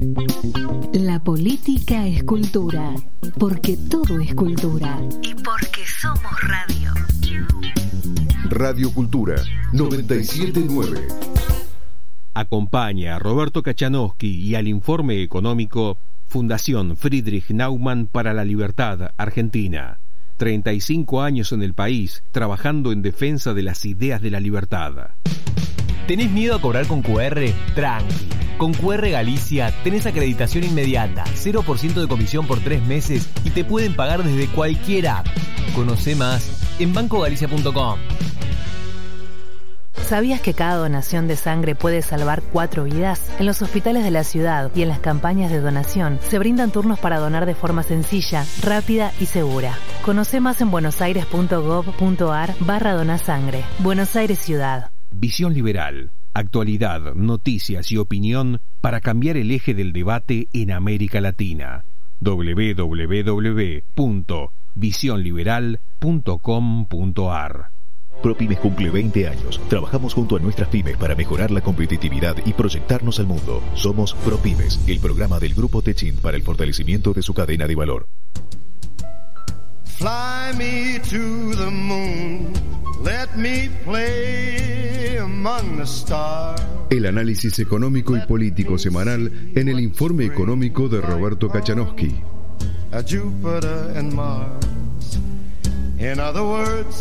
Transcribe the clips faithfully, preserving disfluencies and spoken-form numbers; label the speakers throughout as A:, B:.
A: La política es cultura, porque todo es cultura y porque somos radio.
B: Radio Cultura noventa y siete punto nueve.
C: Acompaña a Roberto Kachanowski y al informe económico Fundación Friedrich Naumann para la Libertad, Argentina. treinta y cinco años en el país, trabajando en defensa de las ideas de la libertad.
D: ¿Tenés miedo a cobrar con cu erre? Tranqui. Con cu erre Galicia tenés acreditación inmediata, cero por ciento de comisión por tres meses y te pueden pagar desde cualquier app. Conocé más en banco galicia punto com.
E: ¿Sabías que cada donación de sangre puede salvar cuatro vidas? En los hospitales de la ciudad y en las campañas de donación se brindan turnos para donar de forma sencilla, rápida y segura. Conocé más en buenosaires punto gov punto ar barra donasangre. Buenos Aires Ciudad.
C: Visión Liberal. Actualidad, noticias y opinión para cambiar el eje del debate en América Latina. doble u doble u doble u punto visión liberal punto com punto ar.
F: ProPymes cumple veinte años. Trabajamos junto a nuestras pymes para mejorar la competitividad y proyectarnos al mundo. Somos ProPymes, el programa del Grupo Techint para el fortalecimiento de su cadena de valor.
G: Fly me to the moon, let me play among the stars.
B: El análisis económico y político semanal en el informe económico de Roberto Kachanowski.
G: A Jupiter and Mars. In other words,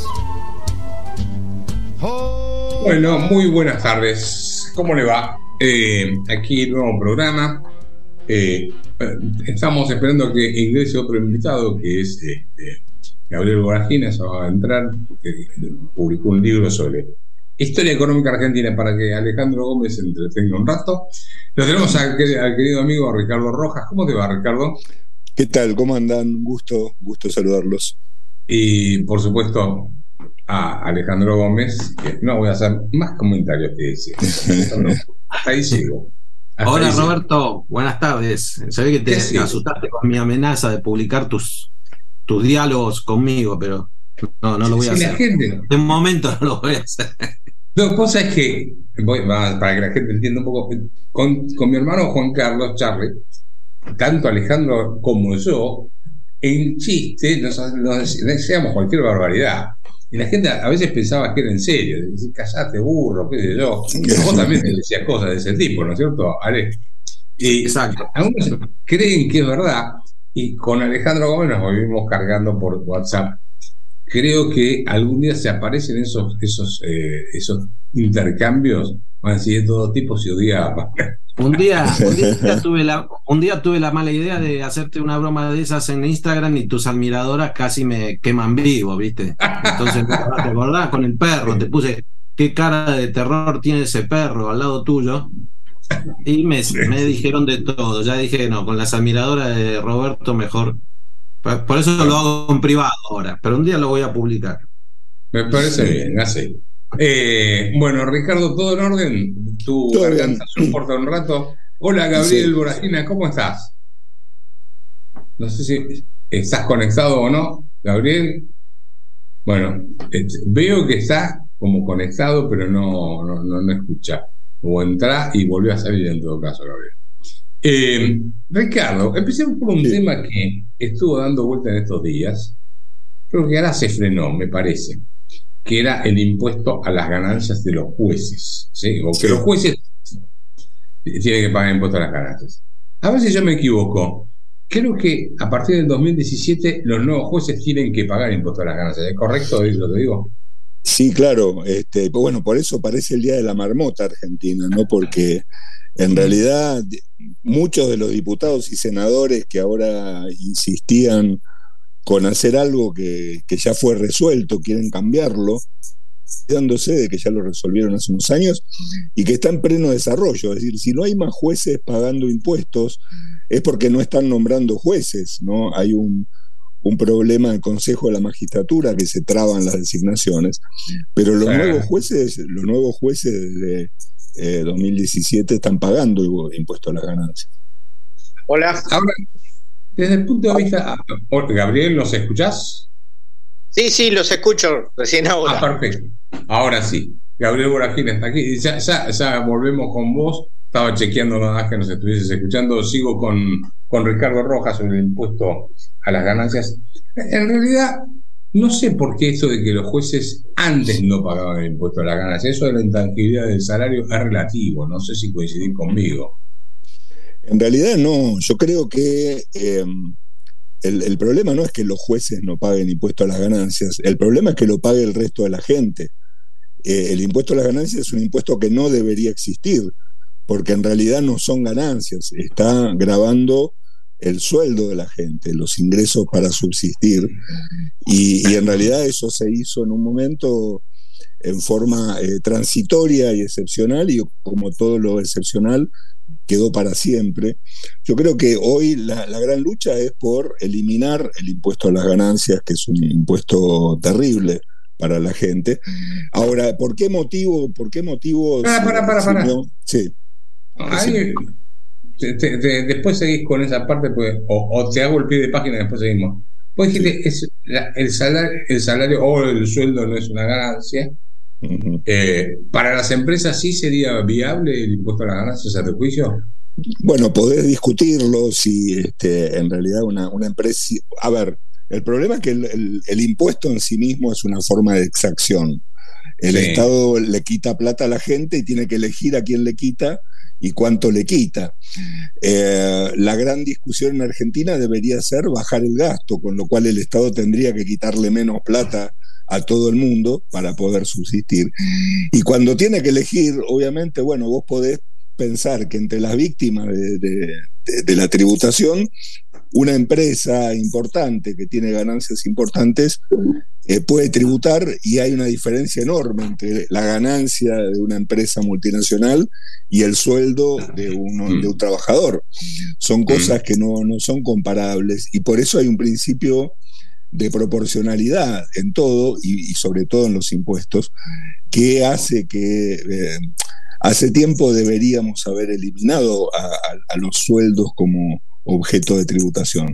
G: oh.
H: Bueno, muy buenas tardes. ¿Cómo le va? Eh, aquí el nuevo programa. Eh, estamos esperando que ingrese otro invitado, que es este, Gabriel Voragina. Se va a entrar porque publicó un libro sobre historia económica argentina para que Alejandro Gómez se entretenga un rato. Lo tenemos al, al querido amigo Ricardo Rojas. ¿Cómo te va, Ricardo?
I: ¿Qué tal? ¿Cómo andan? Gusto, gusto saludarlos.
H: Y por supuesto a Alejandro Gómez, que no voy a hacer más comentarios que ese. Hasta ahí llego. Hasta
J: Hola
H: ahí
J: Roberto,
H: llego.
J: Buenas tardes. Sabés que te
H: Sí.
J: asustaste con mi amenaza de publicar tus, tus diálogos conmigo, pero no, no lo voy a
H: Si
J: hacer.
H: la gente,
J: De momento no lo voy a hacer.
H: la cosa es que, voy, va, para que la gente entienda un poco, con, con mi hermano Juan Carlos Charri, tanto Alejandro como yo, en chiste nos, nos decíamos cualquier barbaridad. Y la gente a veces pensaba que era en serio. Decía, callate, burro, qué sé yo. Vos también te decías cosas de ese tipo, ¿no es cierto, Ale? Y
J: Exacto.
H: algunos creen que es verdad. Y con Alejandro Gómez nos volvimos cargando por WhatsApp. Creo que algún día se aparecen esos esos eh, esos intercambios, van a decir de todo tipo, se odiaba.
J: Un día, un día tuve la, un día tuve la mala idea de hacerte una broma de esas en Instagram y tus admiradoras casi me queman vivo, ¿viste? Entonces, ¿te acordás? Con el perro, te puse qué cara de terror tiene ese perro al lado tuyo. Y me, me dijeron de todo. Ya dije, no, con las admiradoras de Roberto mejor. Por eso lo hago en privado ahora, pero un día lo voy a publicar.
H: Me parece bien, así. Eh, bueno, Ricardo, ¿todo en orden? ¿Tu
I: Todo
H: garganta
I: bien.
H: soporta un rato? Hola, Gabriel
I: Sí.
H: Voragina, ¿cómo estás? No sé si estás conectado o no, Gabriel. Bueno, eh, veo que está como conectado, pero no, no, no, no escucha. O entra y volvió a salir en todo caso, Gabriel. Eh, Ricardo, empecemos por un
I: Sí.
H: tema que estuvo dando vuelta en estos días. Creo que ahora se frenó, me parece, que era el impuesto a las ganancias de los jueces, ¿sí? O que
I: Sí.
H: los jueces tienen que pagar impuesto a las ganancias. A ver si yo me equivoco. Creo que a partir del dos mil diecisiete los nuevos jueces tienen que pagar impuesto a las ganancias. ¿Es correcto lo que digo?
I: Sí, claro. Este, bueno, por eso parece el día de la marmota argentina, ¿no? Porque en realidad muchos de los diputados y senadores que ahora insistían con hacer algo que, que ya fue resuelto, quieren cambiarlo, dándose de que ya lo resolvieron hace unos años y que está en pleno desarrollo. Es decir, si no hay más jueces pagando impuestos, es porque no están nombrando jueces, ¿no? Hay un, un problema en el Consejo de la Magistratura que se traban las designaciones, pero los
H: Sí.
I: nuevos jueces, los nuevos jueces desde eh, dos mil diecisiete están pagando impuestos a las ganancias.
H: Hola. Ahora, desde el punto de vista... Gabriel, ¿nos escuchás?
K: Sí, sí, los escucho recién ahora.
H: Ah, perfecto. Ahora sí. Gabriel Voragina está aquí. Ya, ya, ya volvemos con vos. estaba chequeando nada más que nos estuvieses escuchando. Sigo con, con Ricardo Rojas sobre el impuesto a las ganancias. En realidad, no sé por qué esto de que los jueces antes no pagaban el impuesto a las ganancias. Eso de la intangibilidad del salario es relativo. No sé si coincidís conmigo.
I: En realidad no. Yo creo que eh, el, el problema no es que los jueces no paguen impuesto a las ganancias. El problema es que lo pague el resto de la gente. Eh, el impuesto a las ganancias es un impuesto que no debería existir, porque en realidad no son ganancias, está gravando el sueldo de la gente, los ingresos para subsistir, y, y en realidad eso se hizo en un momento en forma eh, transitoria y excepcional, y como todo lo excepcional quedó para siempre. Yo creo que hoy la, la gran lucha es por eliminar el impuesto a las ganancias, que es un impuesto terrible para la gente. Ahora, ¿por qué motivo? ¿Por qué motivo?
H: Para, para, para, para.
I: Sí.
H: Ahí, te, te, te, después seguís con esa parte, pues, o, o te hago el pie de página y después seguimos. Pues dijiste, sí. es la, el, salario, el salario o el sueldo no es una ganancia. Uh-huh. Eh, ¿Para las empresas sí sería viable el impuesto a las ganancias a tu juicio?
I: Bueno, podés discutirlo si este, en realidad una, una empresa... A ver, el problema es que el, el, el impuesto en sí mismo es una forma de exacción. El sí. Estado le quita plata a la gente y tiene que elegir a quién le quita y cuánto le quita. Eh, la gran discusión en Argentina debería ser bajar el gasto, con lo cual el Estado tendría que quitarle menos plata a todo el mundo para poder subsistir. Y cuando tiene que elegir, obviamente, bueno, vos podés pensar que entre las víctimas de, de, de, de la tributación, una empresa importante que tiene ganancias importantes eh, puede tributar, y hay una diferencia enorme entre la ganancia de una empresa multinacional y el sueldo de, uno, de un trabajador. Son cosas que no, no son comparables, y por eso hay un principio de proporcionalidad en todo, y, y sobre todo en los impuestos, que hace que eh, hace tiempo deberíamos haber eliminado a, a, a los sueldos como objeto de tributación.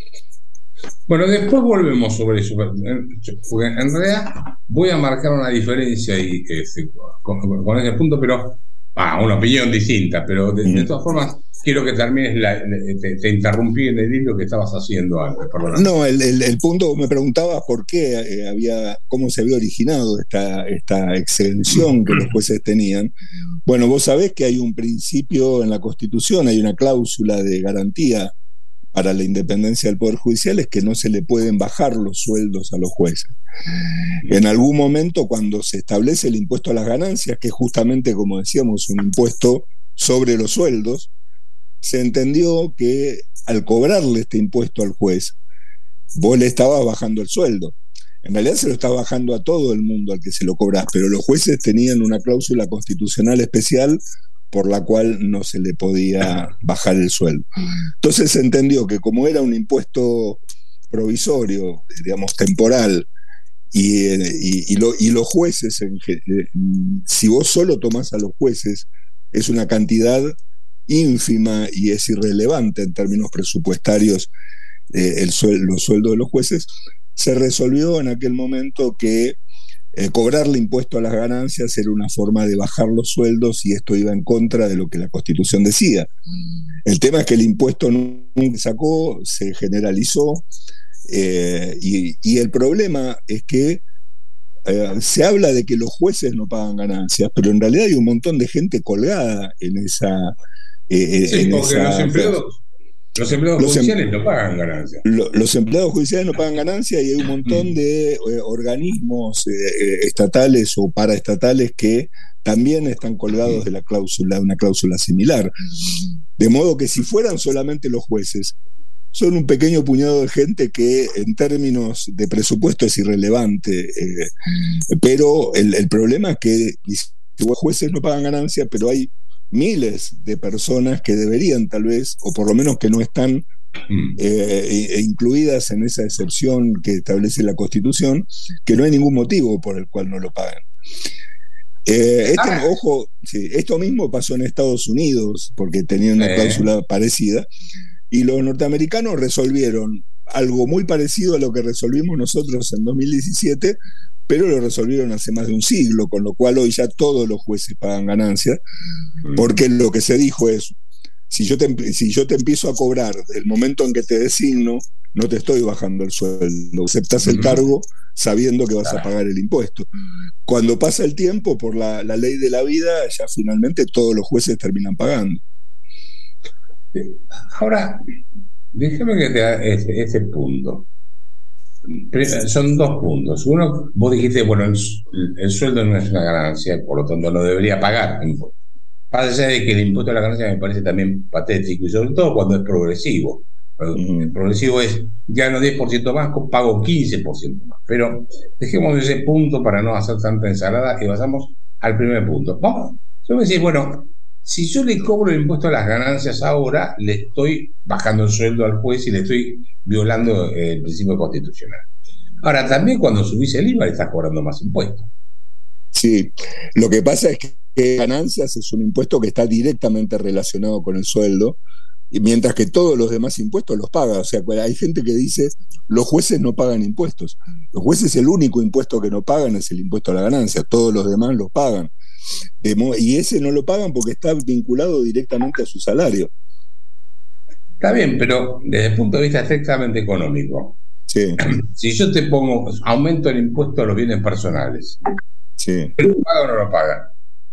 H: Bueno, después volvemos sobre eso, porque en realidad voy a marcar una diferencia y, este, con, con ese punto, pero ah, una opinión distinta, pero de, de todas formas quiero que termines, la, te, te interrumpí en el hilo que estabas haciendo antes, perdón.
I: No, el, el, el punto, me preguntabas por qué eh, había, cómo se había originado esta, esta exención que los jueces tenían. Bueno, vos sabés que hay un principio en la Constitución, hay una cláusula de garantía para la independencia del Poder Judicial, es que no se le pueden bajar los sueldos a los jueces. En algún momento, cuando se establece el impuesto a las ganancias, que es justamente, como decíamos, un impuesto sobre los sueldos, se entendió que al cobrarle este impuesto al juez, vos le estabas bajando el sueldo. En realidad se lo está bajando a todo el mundo al que se lo cobrás, pero los jueces tenían una cláusula constitucional especial por la cual no se le podía bajar el sueldo. Entonces se entendió que como era un impuesto provisorio, digamos temporal, y, y, y, lo, y los jueces, en, si vos solo tomás a los jueces, es una cantidad ínfima y es irrelevante en términos presupuestarios eh, el suel, los sueldos de los jueces, se resolvió en aquel momento que eh, cobrarle impuesto a las ganancias era una forma de bajar los sueldos, y esto iba en contra de lo que la Constitución decía. El tema es que el impuesto nunca sacó, se generalizó, eh, y, y el problema es que eh, se habla de que los jueces no pagan ganancias, pero en realidad hay un montón de gente colgada en esa... Eh,
H: sí,
I: en
H: porque
I: esa,
H: los empleados, los empleados los judiciales em, no pagan ganancias.
I: Lo, los empleados judiciales no pagan ganancias, y hay un montón de eh, organismos eh, estatales o paraestatales que también están colgados de la cláusula, de una cláusula similar. De modo que si fueran solamente los jueces, son un pequeño puñado de gente que en términos de presupuesto es irrelevante, eh, pero el, el problema es que los jueces no pagan ganancias, pero hay miles de personas que deberían, tal vez, o por lo menos que no están eh, e incluidas en esa excepción que establece la Constitución, que no hay ningún motivo por el cual no lo pagan. Eh, este, ah. Ojo, sí, esto mismo pasó en Estados Unidos, porque tenían una eh. cláusula parecida, y los norteamericanos resolvieron algo muy parecido a lo que resolvimos nosotros en dos mil diecisiete, pero lo resolvieron hace más de un siglo, con lo cual hoy ya todos los jueces pagan ganancias, porque lo que se dijo es, si yo te, si yo te empiezo a cobrar del momento en que te designo, no te estoy bajando el sueldo, aceptás el cargo sabiendo que vas a pagar el impuesto. Cuando pasa el tiempo, por la, la ley de la vida, ya finalmente todos los jueces terminan pagando.
H: Ahora, déjame que te haga ese, ese punto. Son dos puntos. Uno, vos dijiste, bueno, el, el sueldo no es una ganancia, por lo tanto no debería pagar impuestos. Pasa allá de que el impuesto a la ganancia me parece también patético, y sobre todo cuando es progresivo. El progresivo es, gano diez por ciento más, pago quince por ciento más. Pero dejemos ese punto para no hacer tanta ensalada y pasamos al primer punto. Vamos, yo me decía, bueno, si yo le cobro el impuesto a las ganancias ahora, le estoy bajando el sueldo al juez y le estoy violando el principio constitucional. Ahora, también cuando subís el I V A le estás cobrando más impuestos.
I: Sí, lo que pasa es que ganancias es un impuesto que está directamente relacionado con el sueldo, y mientras que todos los demás impuestos los paga. O sea, hay gente que dice, los jueces no pagan impuestos. Los jueces, el único impuesto que no pagan es el impuesto a la ganancia, todos los demás los pagan. Y ese no lo pagan porque está vinculado directamente a su salario.
H: Está bien, pero desde el punto de vista estrictamente económico,
I: sí.
H: Si yo te pongo aumento el impuesto a los bienes personales,
I: sí.
H: ¿lo paga o no lo paga?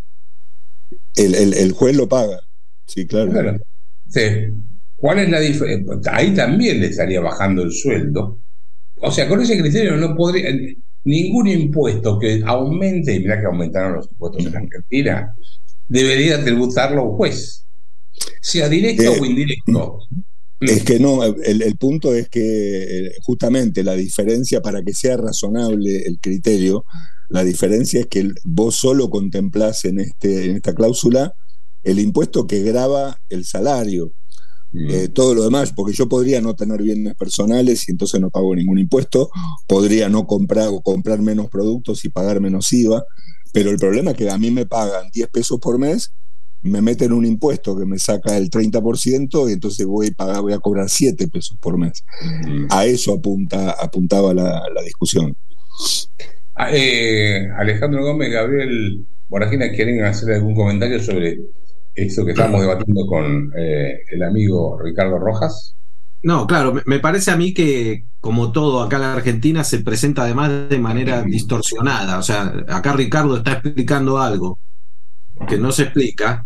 I: El, el, el juez lo paga, sí, claro.
H: Claro. Sí. ¿Cuál es la diferencia? Ahí también le estaría bajando el sueldo. O sea, con ese criterio no podría... Ningún impuesto que aumente, y mirá que aumentaron los impuestos en Argentina, debería tributarlo un juez, sea directo eh, o indirecto.
I: Es que no, el, el punto es que justamente la diferencia, para que sea razonable el criterio, la diferencia es que vos solo contemplás en, este, en esta cláusula el impuesto que grava el salario. Eh, todo lo demás, porque yo podría no tener bienes personales y entonces no pago ningún impuesto, podría no comprar o comprar menos productos y pagar menos I V A, pero el problema es que a mí me pagan diez pesos por mes, me meten un impuesto que me saca el treinta por ciento y entonces voy a pagar, voy a cobrar siete pesos por mes. A eso apunta, apuntaba la, la discusión.
H: Ah, eh, Alejandro Gómez, Gabriel Boragina, ¿quieren hacer algún comentario sobre eso que estamos debatiendo con eh, el amigo Ricardo Rojas?
J: No, claro, me parece a mí que, como todo acá en la Argentina, se presenta además de manera distorsionada. O sea, acá Ricardo está explicando algo que no se explica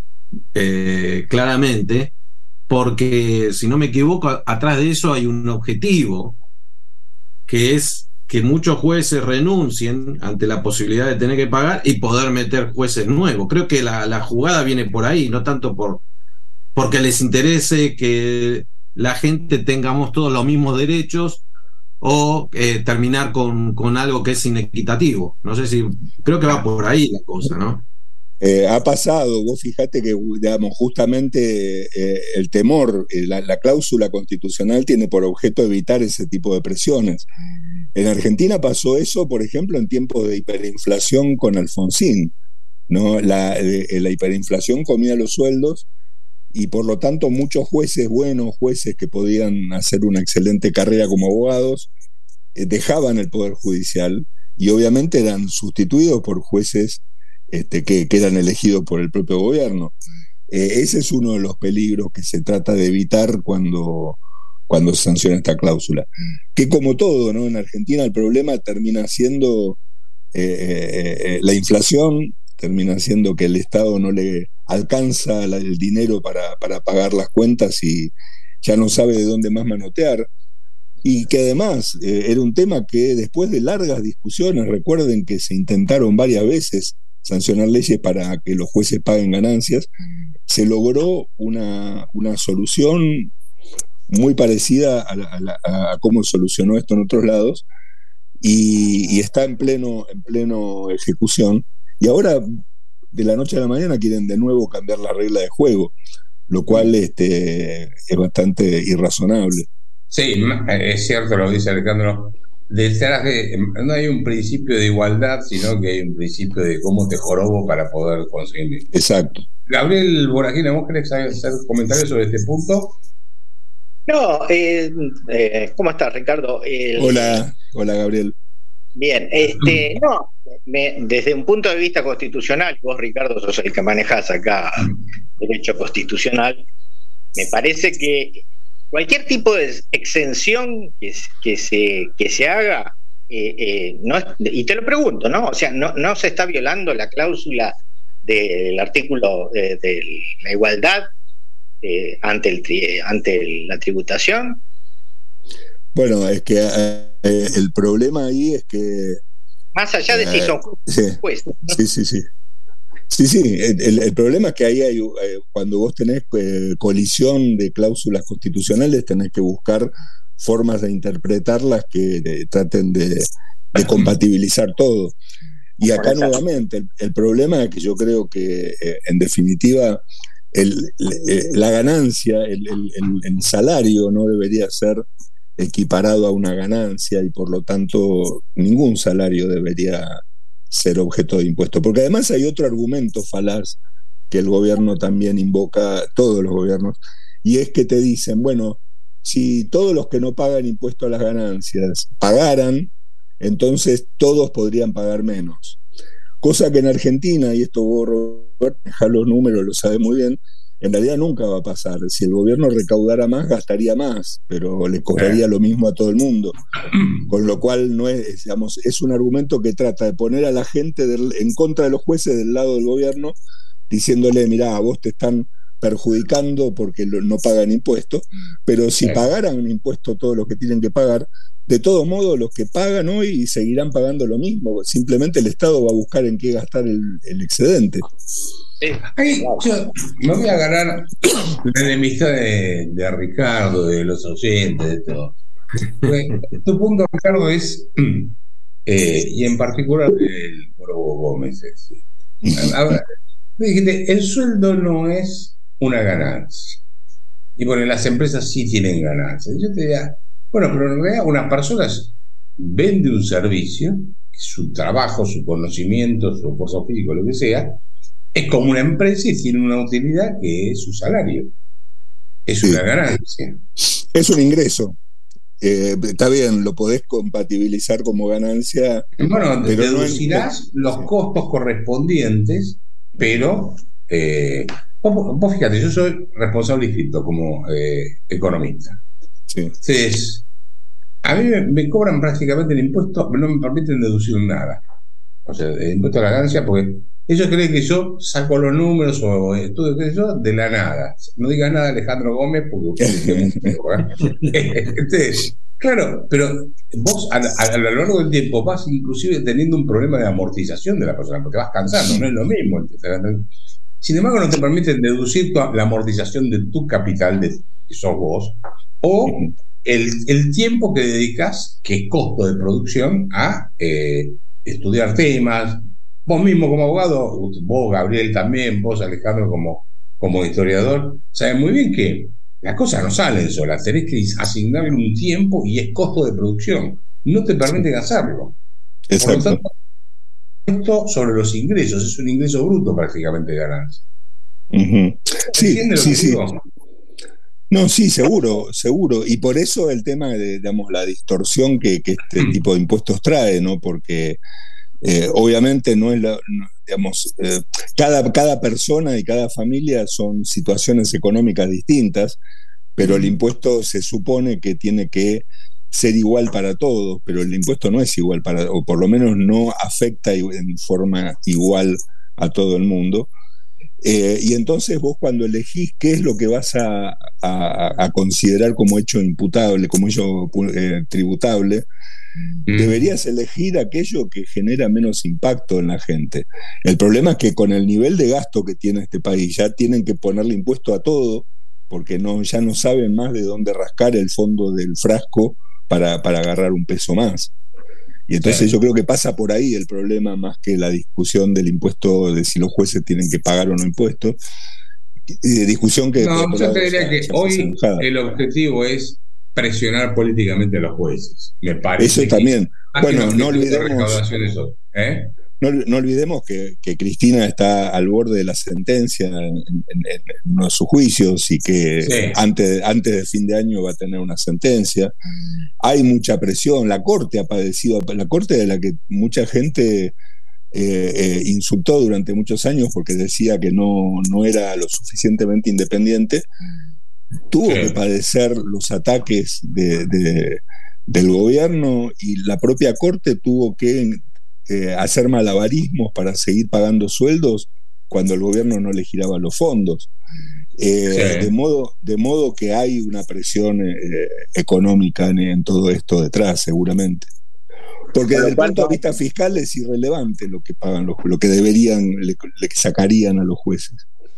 J: eh, claramente, porque, si no me equivoco, atrás de eso hay un objetivo, que es que muchos jueces renuncien ante la posibilidad de tener que pagar y poder meter jueces nuevos. Creo que la, la jugada viene por ahí, no tanto por porque les interese que la gente tengamos todos los mismos derechos o eh, terminar con, con algo que es inequitativo. No sé si, creo que va por ahí la cosa, ¿no?
I: Eh, ha pasado, vos fijate que, digamos, justamente eh, el temor, eh, la, la cláusula constitucional tiene por objeto evitar ese tipo de presiones. En Argentina pasó eso, por ejemplo, en tiempos de hiperinflación con Alfonsín, ¿no? La, eh, la hiperinflación comía los sueldos y por lo tanto muchos jueces buenos, jueces que podían hacer una excelente carrera como abogados, eh, dejaban el Poder Judicial y obviamente eran sustituidos por jueces Este, que, que eran elegidos por el propio gobierno. Eh, ese es uno de los peligros que se trata de evitar cuando, cuando se sanciona esta cláusula. Que como todo, ¿no? En Argentina el problema termina siendo eh, eh, la inflación, termina siendo que el Estado no le alcanza la, el dinero para, para pagar las cuentas y ya no sabe de dónde más manotear. Y que además eh, era un tema que después de largas discusiones, recuerden que se intentaron varias veces sancionar leyes para que los jueces paguen ganancias, se logró una, una solución muy parecida a, la, a, la, a cómo solucionó esto en otros lados y, y está en pleno, en pleno ejecución, y ahora de la noche a la mañana quieren de nuevo cambiar la regla de juego, lo cual este, es bastante irrazonable.
H: Sí, es cierto lo que dice Alejandro. Detrás de, no hay un principio de igualdad, sino que hay un principio de cómo te jorobo para poder conseguir.
I: Exacto.
H: Gabriel Boragina, ¿vos querés hacer comentarios sobre este punto?
K: No, eh, eh, ¿cómo estás, Ricardo? El...
I: Hola, hola Gabriel.
K: Bien, este, no, me, desde un punto de vista constitucional, vos Ricardo sos el que manejás acá derecho constitucional, me parece que cualquier tipo de exención que, que, se, que se haga, eh, eh, no, y te lo pregunto, ¿no? O sea, no, no se está violando la cláusula del artículo de, de la igualdad eh, ante, el, ante la tributación.
I: Bueno, es que eh, el problema ahí es que...
K: Más allá de eh, si son
I: sí,
K: jueces, ¿no?
I: Sí, sí, sí. Sí, sí, el, el problema es que ahí hay, eh, cuando vos tenés eh, colisión de cláusulas constitucionales, tenés que buscar formas de interpretarlas que eh, traten de, de compatibilizar todo. Y acá nuevamente, el, el problema es que yo creo que, eh, en definitiva, el, el, la ganancia, el, el, el salario no debería ser equiparado a una ganancia y por lo tanto ningún salario debería ser objeto de impuesto, porque además hay otro argumento falaz que el gobierno también invoca, todos los gobiernos, y es que te dicen, bueno, si todos los que no pagan impuesto a las ganancias pagaran, entonces todos podrían pagar menos, cosa que en Argentina, y esto vos Robert, dejá los números, lo sabes muy bien, en realidad nunca va a pasar. Si el gobierno recaudara más, gastaría más, pero le cobraría lo mismo a todo el mundo. Con lo cual no es, digamos, es un argumento que trata de poner a la gente del, en contra de los jueces del lado del gobierno, diciéndole, mirá, a vos te están perjudicando porque no pagan impuestos, pero si pagaran impuestos todos los que tienen que pagar, de todos modos los que pagan hoy seguirán pagando lo mismo, simplemente el Estado va a buscar en qué gastar el, el excedente.
H: Ay, yo me voy a agarrar la enemistad de, de Ricardo, de los oyentes, de todo. Tu punto, Ricardo, es, eh, y en particular el Morobo Gómez, es, a ver, dijiste, el sueldo no es una ganancia. Y bueno, las empresas sí tienen ganancias. Yo te diría, bueno, pero en realidad una persona vende un servicio, su trabajo, su conocimiento, su esfuerzo físico, lo que sea, es como una empresa y tiene una utilidad que es su salario. Es sí. Una ganancia.
I: Es un ingreso. Eh, está bien, lo podés compatibilizar como ganancia.
H: Bueno, pero deducirás no es... los costos correspondientes, pero eh, vos, vos fíjate, yo soy responsable inscrito como eh, economista. Sí. Entonces, a mí me, me cobran prácticamente el impuesto, pero no me permiten deducir nada. O sea, el impuesto a la ganancia, porque ellos creen que yo saco los números o estudio, qué sé yo, de la nada. No diga nada Alejandro Gómez, porque Entonces, claro, pero vos a, a, a lo largo del tiempo vas inclusive teniendo un problema de amortización de la persona, porque te vas cansando, no es lo mismo. Sin embargo, no te permiten deducir tu, la amortización de tu capital, de que sos vos, o el, el tiempo que dedicas, que es costo de producción, a eh, estudiar temas. Vos mismo como abogado, vos Gabriel también, vos Alejandro como, como historiador, saben muy bien que las cosas no salen solas, tenés que asignarle un tiempo y es costo de producción, no te permiten hacerlo. Exacto. Por lo tanto, esto sobre los ingresos, es un ingreso bruto prácticamente de ganancia.
I: Uh-huh. Sí, sí, sí. No, sí, seguro, seguro. Y por eso el tema de, digamos, la distorsión que, que este mm. tipo de impuestos trae, ¿no? Porque Eh, obviamente no es la, no, digamos, eh, cada, cada persona y cada familia son situaciones económicas distintas, pero el impuesto se supone que tiene que ser igual para todos, pero el impuesto no es igual para, o por lo menos no afecta en forma igual a todo el mundo. Eh, y entonces vos cuando elegís qué es lo que vas a, a, a considerar como hecho imputable, como hecho eh, tributable, Mm. deberías elegir aquello que genera menos impacto en la gente. El problema es que con el nivel de gasto que tiene este país ya tienen que ponerle impuesto a todo porque no, ya no saben más de dónde rascar el fondo del frasco para, para agarrar un peso más. Y entonces sí. Yo creo que pasa por ahí el problema más que la discusión del impuesto de si los jueces tienen que pagar o no impuestos. Y discusión que...
H: No, yo te diría que hoy el objetivo es presionar políticamente a los jueces, me parece.
I: Eso también. Bueno, no olvidemos,
H: ¿eh?
I: no, no olvidemos que, que Cristina está al borde de la sentencia en, en, en uno de sus juicios y que sí. antes, antes de fin de año va a tener una sentencia. Hay mucha presión, la Corte ha padecido, la Corte de la que mucha gente eh, eh, insultó durante muchos años porque decía que no, no era lo suficientemente independiente, tuvo sí. que padecer los ataques de, de, del gobierno, y la propia Corte tuvo que eh, hacer malabarismos para seguir pagando sueldos cuando el gobierno no le giraba los fondos. Eh, sí. de, modo, de modo que hay una presión eh, económica en, en todo esto detrás, seguramente. Porque desde el punto de vista fiscal es irrelevante lo que pagan los, lo que deberían, le, le sacarían a los jueces.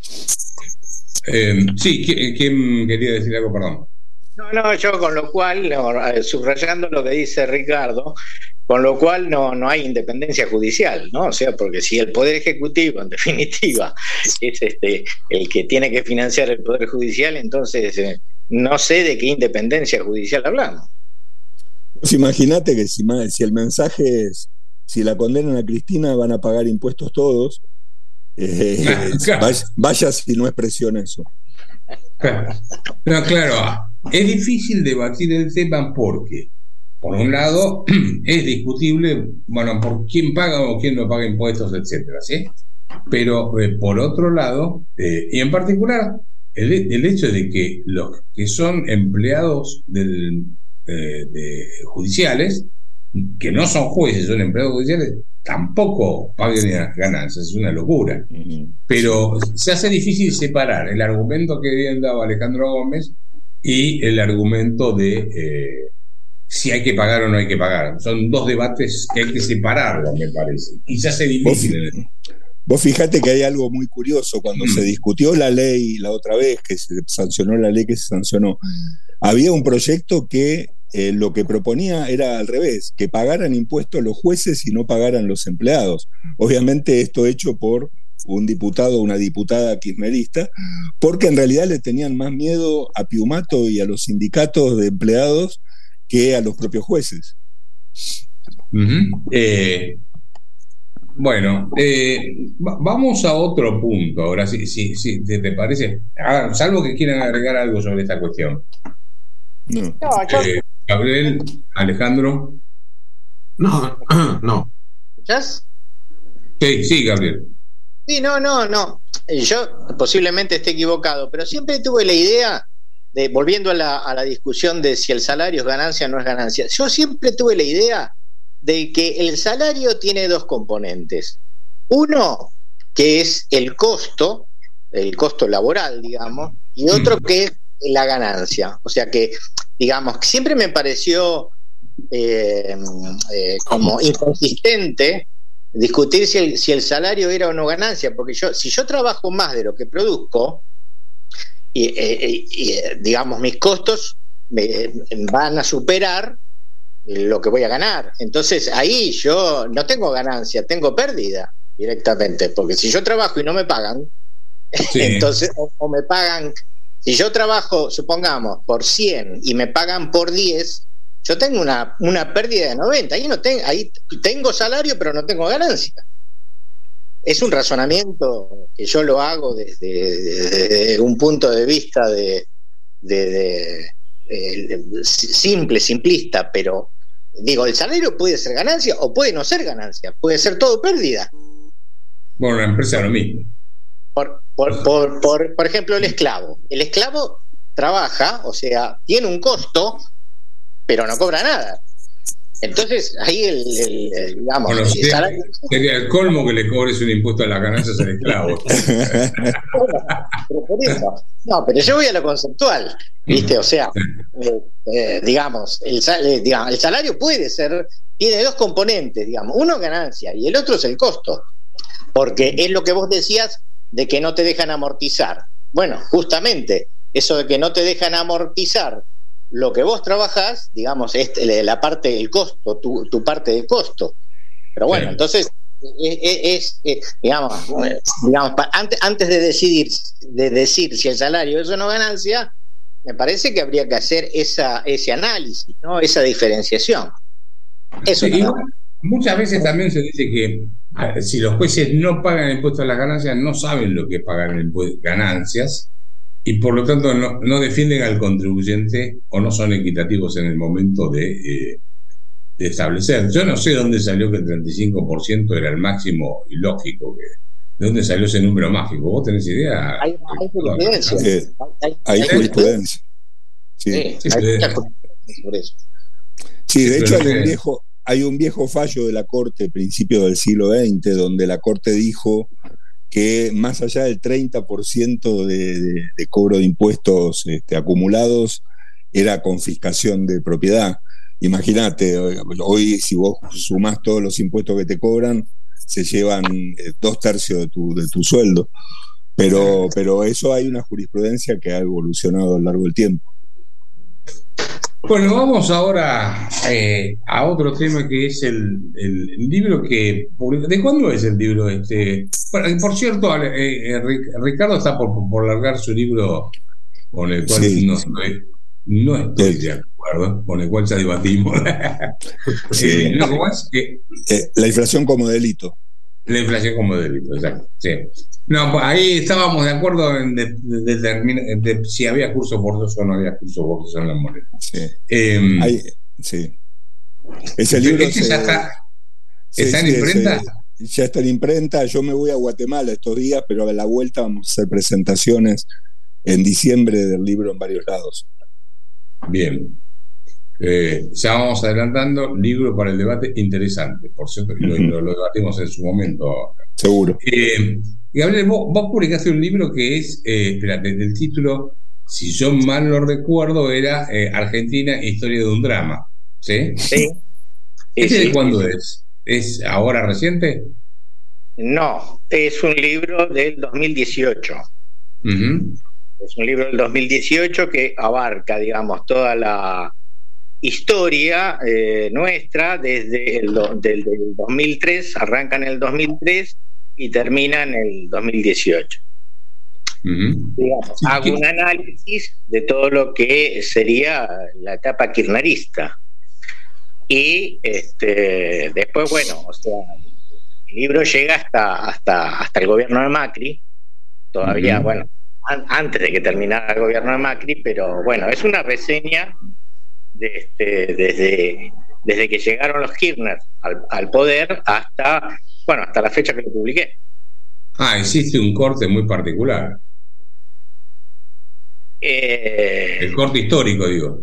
H: Eh, sí, ¿quién quería decir algo? Perdón.
K: No, no, yo con lo cual, subrayando lo que dice Ricardo, con lo cual no, no hay independencia judicial, ¿no? O sea, porque si el Poder Ejecutivo, en definitiva, es este el que tiene que financiar el Poder Judicial, entonces eh, no sé de qué independencia judicial hablamos.
I: Pues imagínate que si, si el mensaje es, si la condenan a Cristina van a pagar impuestos todos, Eh, vaya, vaya si no es presión eso.
H: No, claro, es difícil debatir el tema porque, por un lado, es discutible, bueno, por quién paga o quién no paga impuestos, etcétera, ¿sí? Pero eh, por otro lado, eh, y en particular, el, el hecho de que los que son empleados del, eh, de judiciales, que no son jueces, son empleados judiciales, tampoco paguen ganancias, es una locura. Pero se hace difícil separar el argumento que bien daba Alejandro Gómez y el argumento de eh, si hay que pagar o no hay que pagar. Son dos debates que hay que separarlos, me parece, y se hace difícil.
I: Vos, vos fijate que hay algo muy curioso. Cuando mm. se discutió la ley la otra vez, que se sancionó la ley que se sancionó, había un proyecto que Eh, lo que proponía era al revés, que pagaran impuestos los jueces y no pagaran los empleados. Obviamente esto hecho por un diputado o una diputada kirchnerista, porque en realidad le tenían más miedo a Piumato y a los sindicatos de empleados que a los propios jueces.
H: Uh-huh. Eh, bueno, eh, vamos a otro punto ahora, si, si, si te, te parece, ah, salvo que quieran agregar algo sobre esta cuestión.
I: No.
K: No, yo...
H: Eh, Gabriel, Alejandro.
J: No, no.
K: ¿Escuchás?
H: Sí, sí, Gabriel.
K: Sí, no, no, no. Yo posiblemente esté equivocado, pero siempre tuve la idea de, volviendo a la, a la discusión de si el salario es ganancia o no es ganancia, yo siempre tuve la idea de que el salario tiene dos componentes. Uno, que es el costo, el costo laboral, digamos, y otro que es la ganancia. O sea que, digamos, siempre me pareció eh, eh, como inconsistente discutir si el, si el salario era o no ganancia, porque yo, si yo trabajo más de lo que produzco, y, eh, y digamos, mis costos me, van a superar lo que voy a ganar. Entonces ahí yo no tengo ganancia, tengo pérdida directamente, porque si yo trabajo y no me pagan, sí. entonces o, o me pagan. Si yo trabajo, supongamos, por cien y me pagan por diez, yo tengo una, una pérdida de noventa. Ahí, no tengo, ahí tengo salario, pero no tengo ganancia. Es un razonamiento que yo lo hago desde, desde un punto de vista de, de, de, de, de simple, simplista, pero digo, el salario puede ser ganancia o puede no ser ganancia, puede ser todo pérdida.
H: Bueno, la empresa es lo mismo.
K: Por, por, por, por, por ejemplo, el esclavo. El esclavo trabaja, o sea, tiene un costo, pero no cobra nada. Entonces, ahí el, el, el digamos,
H: bueno,
K: el
H: sería,
K: salario...
H: sería el colmo que le cobres un impuesto a las ganancias al esclavo.
K: pero por eso, no, pero yo voy a lo conceptual, ¿viste? O sea, eh, eh, digamos, el, eh, digamos, el salario puede ser, tiene dos componentes, digamos, uno ganancia y el otro es el costo, porque es lo que vos decías de que no te dejan amortizar. Bueno, justamente, eso de que no te dejan amortizar lo que vos trabajás, digamos, es la parte del costo, tu, tu parte del costo. Pero bueno, sí. entonces, es, es, es digamos, digamos antes, antes de decidir, de decir si el salario es o no ganancia, me parece que habría que hacer esa, ese análisis, ¿no? Esa diferenciación. Eso
H: sí, muchas veces también se dice que si los jueces no pagan el impuesto a las ganancias, no saben lo que es pagar el impuesto ganancias y por lo tanto no, no defienden al contribuyente o no son equitativos en el momento de, eh, de establecer. Yo no sé dónde salió que el treinta y cinco por ciento era el máximo ilógico. Que, ¿de dónde salió ese número mágico? ¿Vos tenés idea?
K: Hay, hay jurisprudencia.
I: Eh, hay, hay jurisprudencia. Sí,
K: sí,
I: sí,
K: hay
I: sí.
K: por eso.
I: Sí, de hecho hay un viejo, hay un viejo fallo de la Corte, principio del siglo veinte, donde la Corte dijo que más allá del treinta por ciento de, de, de cobro de impuestos este, acumulados era confiscación de propiedad. Imagínate, hoy si vos sumás todos los impuestos que te cobran, se llevan eh, dos tercios de tu, de tu sueldo. Pero, pero eso hay una jurisprudencia que ha evolucionado a lo largo del tiempo.
H: Bueno, vamos ahora eh, a otro tema que es el, el, el libro que publicó. ¿De cuándo es el libro este? Bueno, por cierto, eh, eh, Ricardo está por, por largar su libro con el cual sí. no estoy, no estoy de acuerdo, con el cual ya debatimos.
I: Sí.
H: eh, no, ¿cómo es? Que,
I: eh, la inflación como delito.
H: La inflación como delito, exacto. Sí. No, pues ahí estábamos de acuerdo en de, de, de, de, de si había curso forzoso o no había curso forzoso en la moneda.
I: Sí.
H: Eh,
I: Hay, sí. Ese libro
H: ¿Este
I: se,
H: ya está,
I: sí,
H: está
I: sí,
H: en imprenta?
I: Se, ya está en imprenta. Yo me voy a Guatemala estos días, pero a la vuelta vamos a hacer presentaciones en diciembre del libro en varios lados.
H: Bien. Eh, ya vamos adelantando, libro para el debate interesante, por cierto, lo, lo, lo debatimos en su momento.
I: Seguro.
H: Eh, Gabriel, vos, vos publicaste un libro que es, eh, espérate, del título, si yo mal lo recuerdo, era eh, Argentina, historia de un drama. ¿Sí?
K: Sí.
H: ¿Este
K: sí,
H: de cuándo
K: sí.
H: es? ¿Es ahora reciente?
K: No, es un libro del dos mil dieciocho.
H: Uh-huh.
K: Es un libro del dos mil dieciocho que abarca, digamos, toda la historia eh, nuestra desde el do, del, del dos mil tres, arranca en el dos mil tres y termina en el dos mil dieciocho. Uh-huh. Digamos, sí, hago ¿qué? un análisis de todo lo que sería la etapa kirchnerista. Y este, después, bueno, o sea, el libro llega hasta, hasta, hasta el gobierno de Macri, todavía, uh-huh. bueno, an, antes de que terminara el gobierno de Macri, pero bueno, es una reseña de este, desde, desde que llegaron los Kirchner al, al poder hasta, bueno, hasta la fecha que lo publiqué.
H: Ah, hiciste un corte muy particular.
K: Eh,
H: el corte histórico, digo.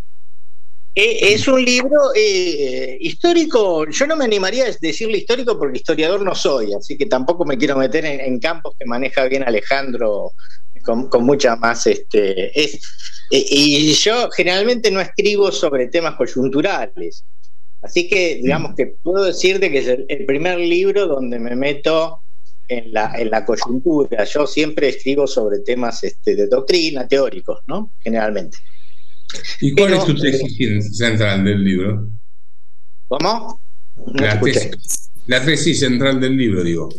K: Eh, es un libro eh, histórico. Yo no me animaría a decirle histórico porque historiador no soy, así que tampoco me quiero meter en, en campos que maneja bien Alejandro con, con mucha más este es eh, y yo generalmente no escribo sobre temas coyunturales, así que digamos que puedo decirte que es el, el primer libro donde me meto en la, en la coyuntura. Yo siempre escribo sobre temas este, de doctrina, teóricos, ¿no? Generalmente.
H: ¿Y cuál
K: Pero,
H: es tu tesis central del libro?
K: ¿Cómo? No
H: la, tesis, la tesis central del libro, digo.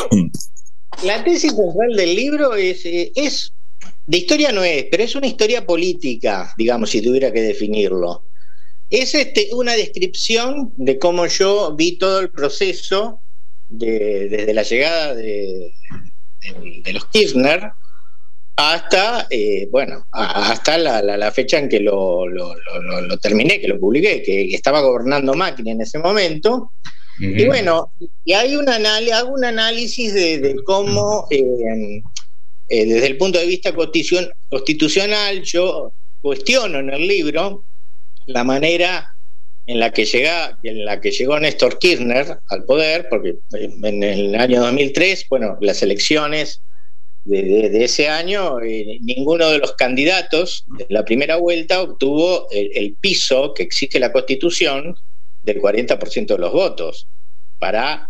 K: La tesis central del libro es, es de historia no es, pero es una historia política, digamos, si tuviera que definirlo. Es este, una descripción de cómo yo vi todo el proceso de, desde la llegada de, de, de los Kirchner hasta eh, bueno hasta la, la, la fecha en que lo, lo, lo, lo terminé, que lo publiqué, que, que estaba gobernando Macri en ese momento. Uh-huh. Y bueno, y hay un anal- hago un análisis de, de cómo eh, eh, desde el punto de vista constitucion- constitucional yo cuestiono en el libro la manera en la que llega, en la que llegó Néstor Kirchner al poder, porque en el año dos mil tres, bueno, las elecciones De, de, de ese año, eh, ninguno de los candidatos de la primera vuelta obtuvo el, el piso que exige la Constitución del cuarenta por ciento de los votos para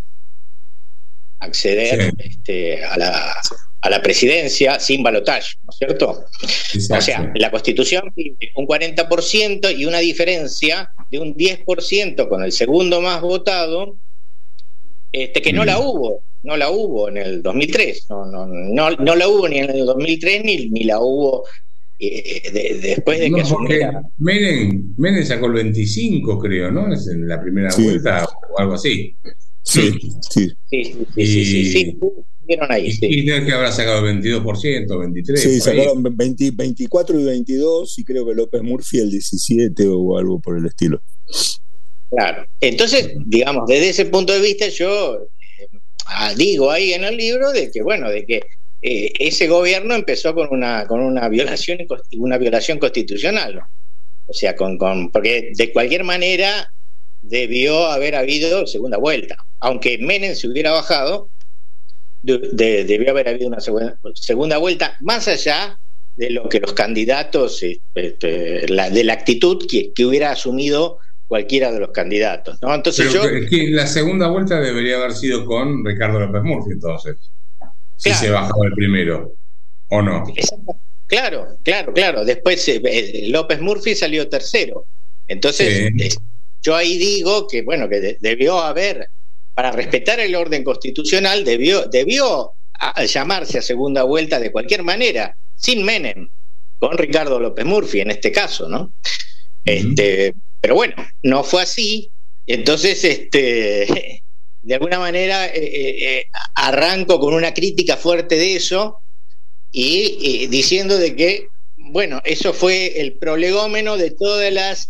K: acceder sí. este, a, la, a la presidencia sin balotaje, ¿no es cierto? Exacto. O sea, la Constitución pide un cuarenta por ciento y una diferencia de un diez por ciento con el segundo más votado, este, que mm. no la hubo. No la hubo en el dos mil tres, no, no, no, no la hubo ni en el dos mil tres ni, ni la hubo eh, de, después de
H: no,
K: que asumiera.
H: Menem, Menem sacó el veinticinco, creo, ¿no? Es en la primera sí. vuelta o algo así.
I: Sí, sí.
K: Sí, sí, sí, sí, sí, sí. Vieron ahí, sí.
H: Y creo que habrá sacado el veintidós por ciento, veintitrés por ciento.
I: Sí, sacaron veinte, veinticuatro y veintidós, y creo que López Murphy el diecisiete o algo por el estilo.
K: Claro. Entonces, digamos, desde ese punto de vista, yo eh, digo ahí en el libro de que, bueno, de que eh, ese gobierno empezó con una con una violación una violación constitucional, ¿no? O sea, con, con porque de cualquier manera debió haber habido segunda vuelta, aunque Menem se hubiera bajado. De, de, debió haber habido una segunda, segunda vuelta, más allá de lo que los candidatos, este, la, de la actitud que, que hubiera asumido cualquiera de los candidatos, ¿no? Entonces
H: Pero
K: yo...
H: que, que la segunda vuelta debería haber sido con Ricardo López Murphy, entonces, si claro. se bajó el primero, ¿o no?
K: Claro, claro, claro. Después eh, López Murphy salió tercero. Entonces, sí. eh, yo ahí digo que, bueno, que de, debió haber... para respetar el orden constitucional, debió, debió a llamarse a segunda vuelta de cualquier manera, sin Menem, con Ricardo López Murphy en este caso, ¿no? Uh-huh. Este, pero bueno, no fue así. Entonces, este, de alguna manera, eh, eh, arranco con una crítica fuerte de eso y, y diciendo de que, bueno, eso fue el prolegómeno de todas las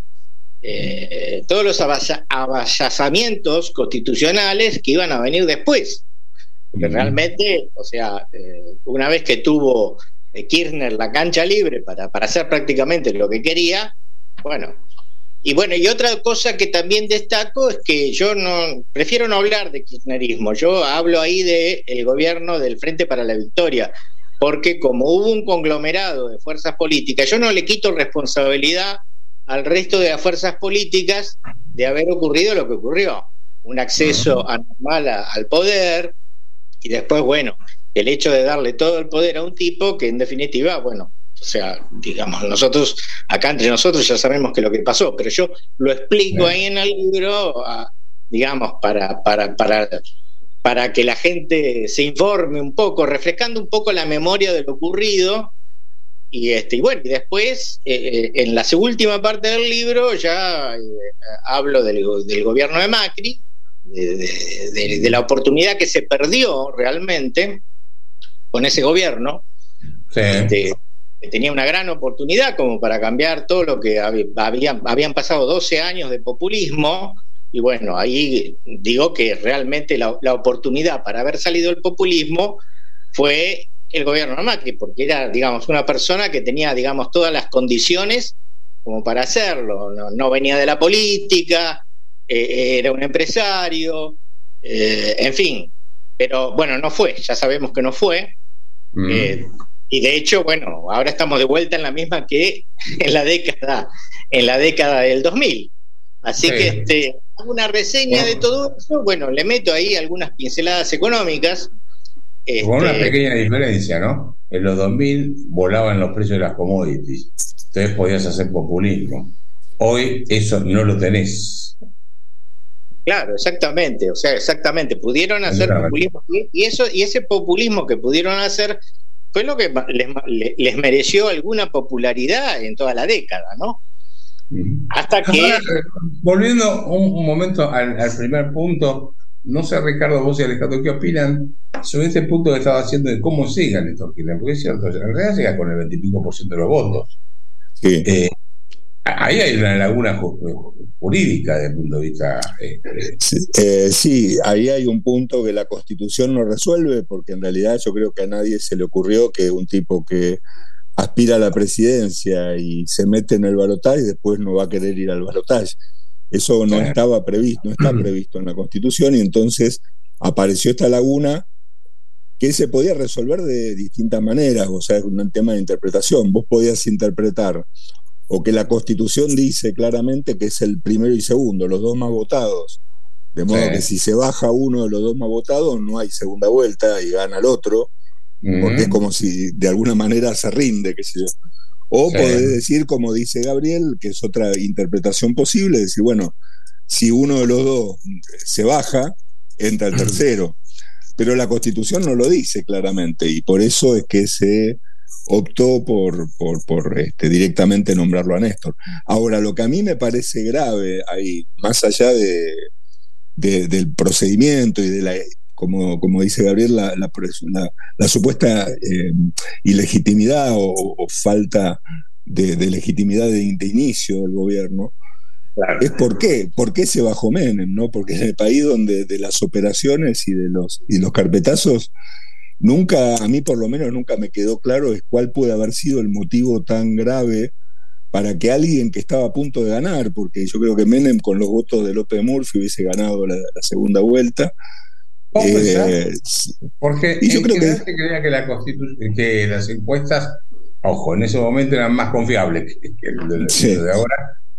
K: Eh, todos los avallazamientos constitucionales que iban a venir después. Porque uh-huh. realmente, o sea, eh, una vez que tuvo eh, Kirchner la cancha libre para, para hacer prácticamente lo que quería, bueno, y bueno, y otra cosa que también destaco es que yo no, prefiero no hablar de kirchnerismo, yo hablo ahí de el gobierno del Frente para la Victoria, porque como hubo un conglomerado de fuerzas políticas, yo no le quito responsabilidad al resto de las fuerzas políticas de haber ocurrido lo que ocurrió, un acceso anormal a, al poder, y después, bueno, el hecho de darle todo el poder a un tipo que en definitiva, bueno, o sea, digamos, nosotros, acá entre nosotros ya sabemos que lo que pasó, pero yo lo explico ahí en el libro, a, digamos, para, para, para, para que la gente se informe un poco, refrescando un poco la memoria de lo ocurrido. Y, este, y bueno, y después, eh, en la última parte del libro, ya eh, hablo del, del gobierno de Macri, de, de, de, de la oportunidad que se perdió realmente con ese gobierno, sí. este, que tenía una gran oportunidad como para cambiar todo lo que había, habían, habían pasado doce años de populismo, y bueno, ahí digo que realmente la, la oportunidad para haber salido del populismo fue el gobierno de Macri, porque era, digamos, una persona que tenía, digamos, todas las condiciones como para hacerlo. No, no venía de la política, eh, era un empresario, eh, en fin. Pero bueno, no fue, ya sabemos que no fue. Mm. Eh, y de hecho, bueno, ahora estamos de vuelta en la misma que en la década, en la década del dos mil. Así sí. que este, hago una reseña bueno. de todo eso. Bueno, le meto ahí algunas pinceladas económicas. Este...
H: Con una pequeña diferencia, ¿no? En los dos mil volaban los precios de las commodities, entonces podías hacer populismo. Hoy eso no lo tenés.
K: Claro, exactamente, o sea, exactamente, pudieron hacer populismo, y eso, y ese populismo que pudieron hacer fue lo que les, les mereció alguna popularidad en toda la década, ¿no? Mm. Hasta que... Ahora,
H: volviendo un, un momento al, al primer punto, no sé, Ricardo, vos y Alejandro, ¿qué opinan sobre este punto que estaba haciendo de cómo sigan estos Kirchner? Porque es cierto, en realidad llega con el veinticinco por ciento de los votos. Sí. Eh, ahí hay una laguna jurídica desde el punto de vista... Eh,
I: sí, eh, sí, ahí hay un punto que la Constitución no resuelve, porque en realidad yo creo que a nadie se le ocurrió que un tipo que aspira a la presidencia y se mete en el balotaje y después no va a querer ir al balotaje. Eso no estaba previsto, no está previsto en la Constitución, y entonces apareció esta laguna que se podía resolver de distintas maneras, o sea, es un tema de interpretación. Vos podías interpretar o que la Constitución dice claramente que es el primero y segundo, los dos más votados, de modo sí. que si se baja uno de los dos más votados no hay segunda vuelta y gana el otro, mm. porque es como si de alguna manera se rinde, qué sé yo. O sí. podés decir, como dice Gabriel, que es otra interpretación posible, decir, bueno, si uno de los dos se baja, entra el tercero. Pero la Constitución no lo dice claramente, y por eso es que se optó por, por, por este, directamente nombrarlo a Néstor. Ahora, lo que a mí me parece grave ahí, más allá de, de, del procedimiento y de la, como, como dice Gabriel, la, la, la, la supuesta eh, ilegitimidad o, o falta de, de legitimidad de, de inicio del gobierno. Claro. Es por qué, por qué se bajó Menem, ¿no? Porque en el país donde de las operaciones y de los, y los carpetazos, nunca, a mí por lo menos nunca me quedó claro es cuál puede haber sido el motivo tan grave para que alguien que estaba a punto de ganar, porque yo creo que Menem con los votos de López Murphy hubiese ganado la, la segunda vuelta.
H: Eh, porque
I: y yo creo que
H: se creía que, la constitu- que las encuestas, ojo, en ese momento eran más confiables que, que el de, sí. de ahora,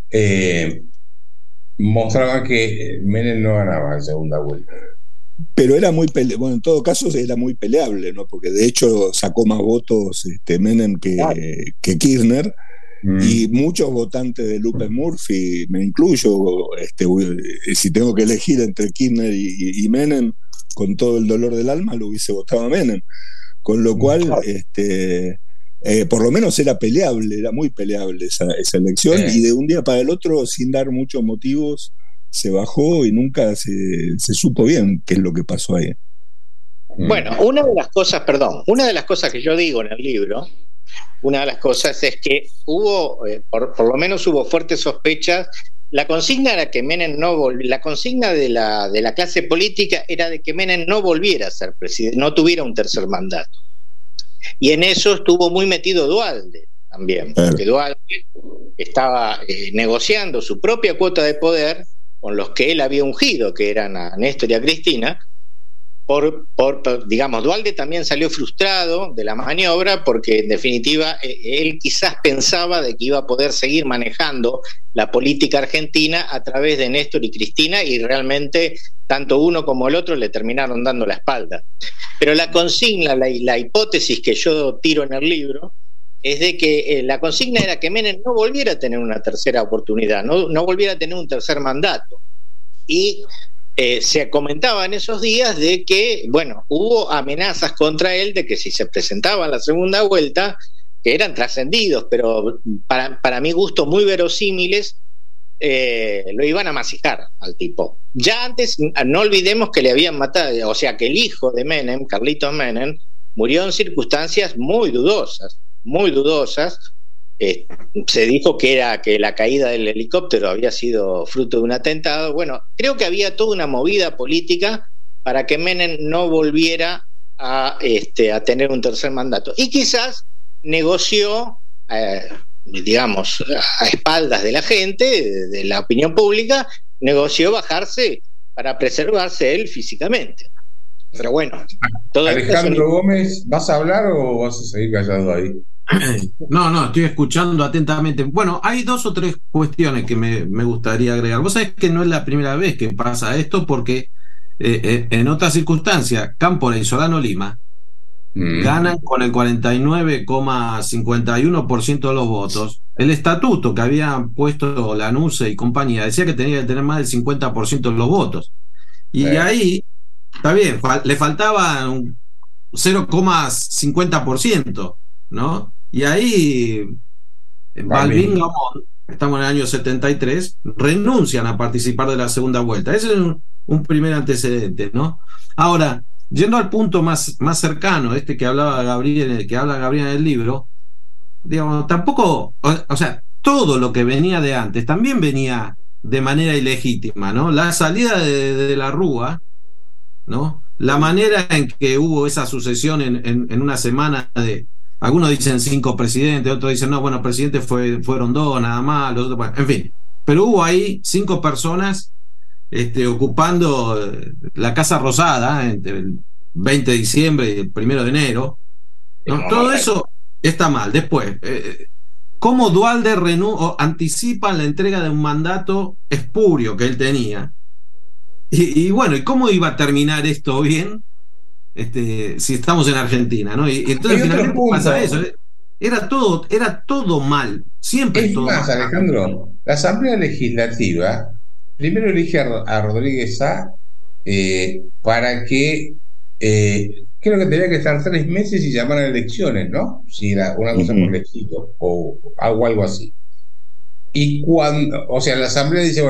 H: eh, mostraban que Menem no ganaba en segunda vuelta.
I: Pero era muy pele- bueno, en todo caso era muy peleable, ¿no? Porque de hecho sacó más votos este, Menem que, claro. que Kirchner, mm. y muchos votantes de López Murphy, me incluyo, este, si tengo que elegir entre Kirchner y, y Menem, con todo el dolor del alma lo hubiese votado a Menem, con lo cual claro. este, eh, por lo menos era peleable, era muy peleable esa, esa elección, eh. y de un día para el otro, sin dar muchos motivos, se bajó y nunca se, se supo bien qué es lo que pasó ahí.
K: Bueno, una de las cosas, perdón, una de las cosas que yo digo en el libro, una de las cosas es que hubo, eh, por, por lo menos hubo fuertes sospechas. La consigna era que Menem no volviera, la consigna de la, de la clase política era de que Menem no volviera a ser presidente, no tuviera un tercer mandato. Y en eso estuvo muy metido Duhalde también, claro. porque Duhalde estaba eh, negociando su propia cuota de poder con los que él había ungido, que eran a Néstor y a Cristina, por, por, por, digamos, Duhalde también salió frustrado de la maniobra porque, en definitiva, él quizás pensaba de que iba a poder seguir manejando la política argentina a través de Néstor y Cristina, y realmente tanto uno como el otro le terminaron dando la espalda. Pero la consigna, la, la hipótesis que yo tiro en el libro, es de que eh, la consigna era que Menem no volviera a tener una tercera oportunidad, no, no volviera a tener un tercer mandato. Y eh, se comentaba en esos días de que, bueno, hubo amenazas contra él de que si se presentaba en la segunda vuelta, que eran trascendidos, pero para, para mi gusto muy verosímiles, eh, lo iban a masijar al tipo. Ya antes, no olvidemos que le habían matado, o sea, que el hijo de Menem, Carlitos Menem, murió en circunstancias muy dudosas. muy dudosas. Eh, se dijo que era que la caída del helicóptero había sido fruto de un atentado. Bueno, creo que había toda una movida política para que Menem no volviera a, este, a tener un tercer mandato, y quizás negoció eh, digamos a espaldas de la gente, de, de la opinión pública, negoció bajarse para preservarse él físicamente. Pero bueno, todo
H: Alejandro son... Gómez, ¿vas a hablar o vas a seguir callado ahí?
J: No, no, estoy escuchando atentamente. Bueno, hay dos o tres cuestiones que me, me gustaría agregar. Vos sabés que no es la primera vez que pasa esto, porque eh, eh, en otras circunstancias, Cámpora y Solano Lima mm. ganan con el cuarenta y nueve coma cincuenta y uno por ciento de los votos. El estatuto que habían puesto Lanusse y compañía decía que tenía que tener más del cincuenta por ciento de los votos. Y eh. ahí, está bien, fal- le faltaba un cero coma cincuenta por ciento, ¿no? Y ahí Balbín Gamón, estamos en el año setenta y tres, renuncian a participar de la segunda vuelta. Ese es un, un primer antecedente, ¿no? Ahora, yendo al punto más, más cercano, este que hablaba Gabriel, que habla Gabriel en el libro, digamos, tampoco, o, o sea, todo lo que venía de antes también venía de manera ilegítima, ¿no? La salida de, de la Rúa, ¿no? La manera en que hubo esa sucesión en, en, en una semana de, algunos dicen cinco presidentes, otros dicen no, bueno, presidentes fue, fueron dos nada más, los otros, bueno, en fin, pero hubo ahí cinco personas este, ocupando la Casa Rosada entre el veinte de diciembre y el primero de enero, ¿no? Todo eso está mal. Después, eh, ¿cómo Duhalde renu- o anticipa la entrega de un mandato espurio que él tenía? Y, y bueno, ¿y cómo iba a terminar esto bien? Este, si estamos en Argentina, ¿no? Y, y entonces finalmente pasa eso. Era todo, era todo mal. Siempre
H: es
J: todo
H: más,
J: mal.
H: Alejandro, la Asamblea Legislativa primero elige a, a Rodríguez Sá eh, para que eh, creo que tenía que estar tres meses y llamar a elecciones, ¿no? Si era una cosa por elegido o algo, algo así. Y cuando, o sea, la Asamblea dice, bueno,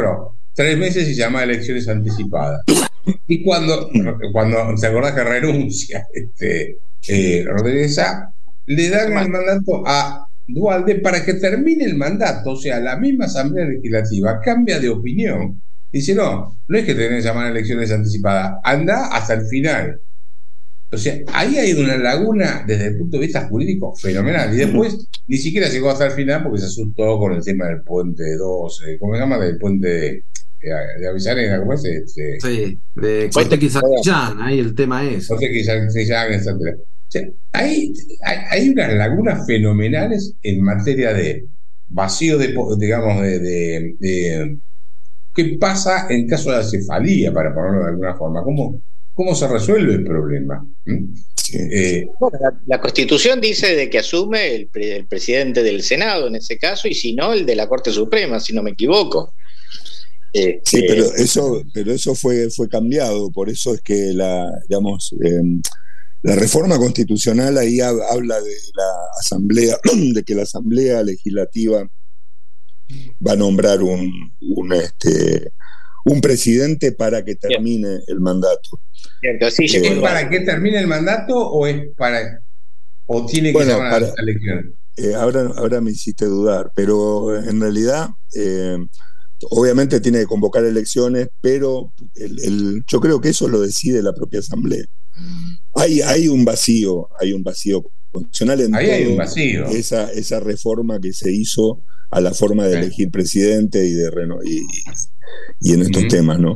H: tres meses y se llama elecciones anticipadas. Y cuando, cuando ¿te acordás que renuncia este, eh, Rodríguez Sá? Le dan el mandato a Duhalde para que termine el mandato. O sea, la misma Asamblea Legislativa cambia de opinión. Dice, no, no es que tenés que llamar a elecciones anticipadas, anda hasta el final. O sea, ahí hay una laguna desde el punto de vista jurídico fenomenal. Y después ni siquiera llegó hasta el final porque se asustó con el tema del puente dos, ¿cómo se llama? Del puente de, de Avellaneda, ¿cómo es? Este?
J: Sí, de Cotequí-Santillán, ahí el tema es.
H: Cotequí-Santillán, etcétera. O sea, hay, hay, hay unas lagunas fenomenales en materia de vacío de, digamos, de, de, de ¿qué pasa en caso de acefalía, para ponerlo de alguna forma? ¿Cómo, cómo se resuelve el problema? ¿Mm?
K: Sí. Eh, bueno, la, la Constitución dice de que asume el, pre, el presidente del Senado en ese caso, y si no, el de la Corte Suprema, si no me equivoco.
I: Eh, sí, eh, pero eso, pero eso fue, fue cambiado, por eso es que la, digamos, eh, la reforma constitucional ahí habla de la asamblea, de que la asamblea legislativa va a nombrar un, un este un presidente para que termine Bien. el mandato.
H: Cierto, sí, eh, ¿es para que termine el mandato o es para o tiene que
I: bueno,
H: llamar a las elecciones?
I: Eh, ahora, ahora me hiciste dudar, pero en realidad eh, obviamente tiene que convocar elecciones, pero el, el, yo creo que eso lo decide la propia asamblea. Hay, hay un vacío, hay un vacío constitucional en
H: Ahí todo hay un vacío.
I: Esa, esa reforma que se hizo a la forma de elegir presidente y de reno y, y en estos uh-huh. temas, ¿no?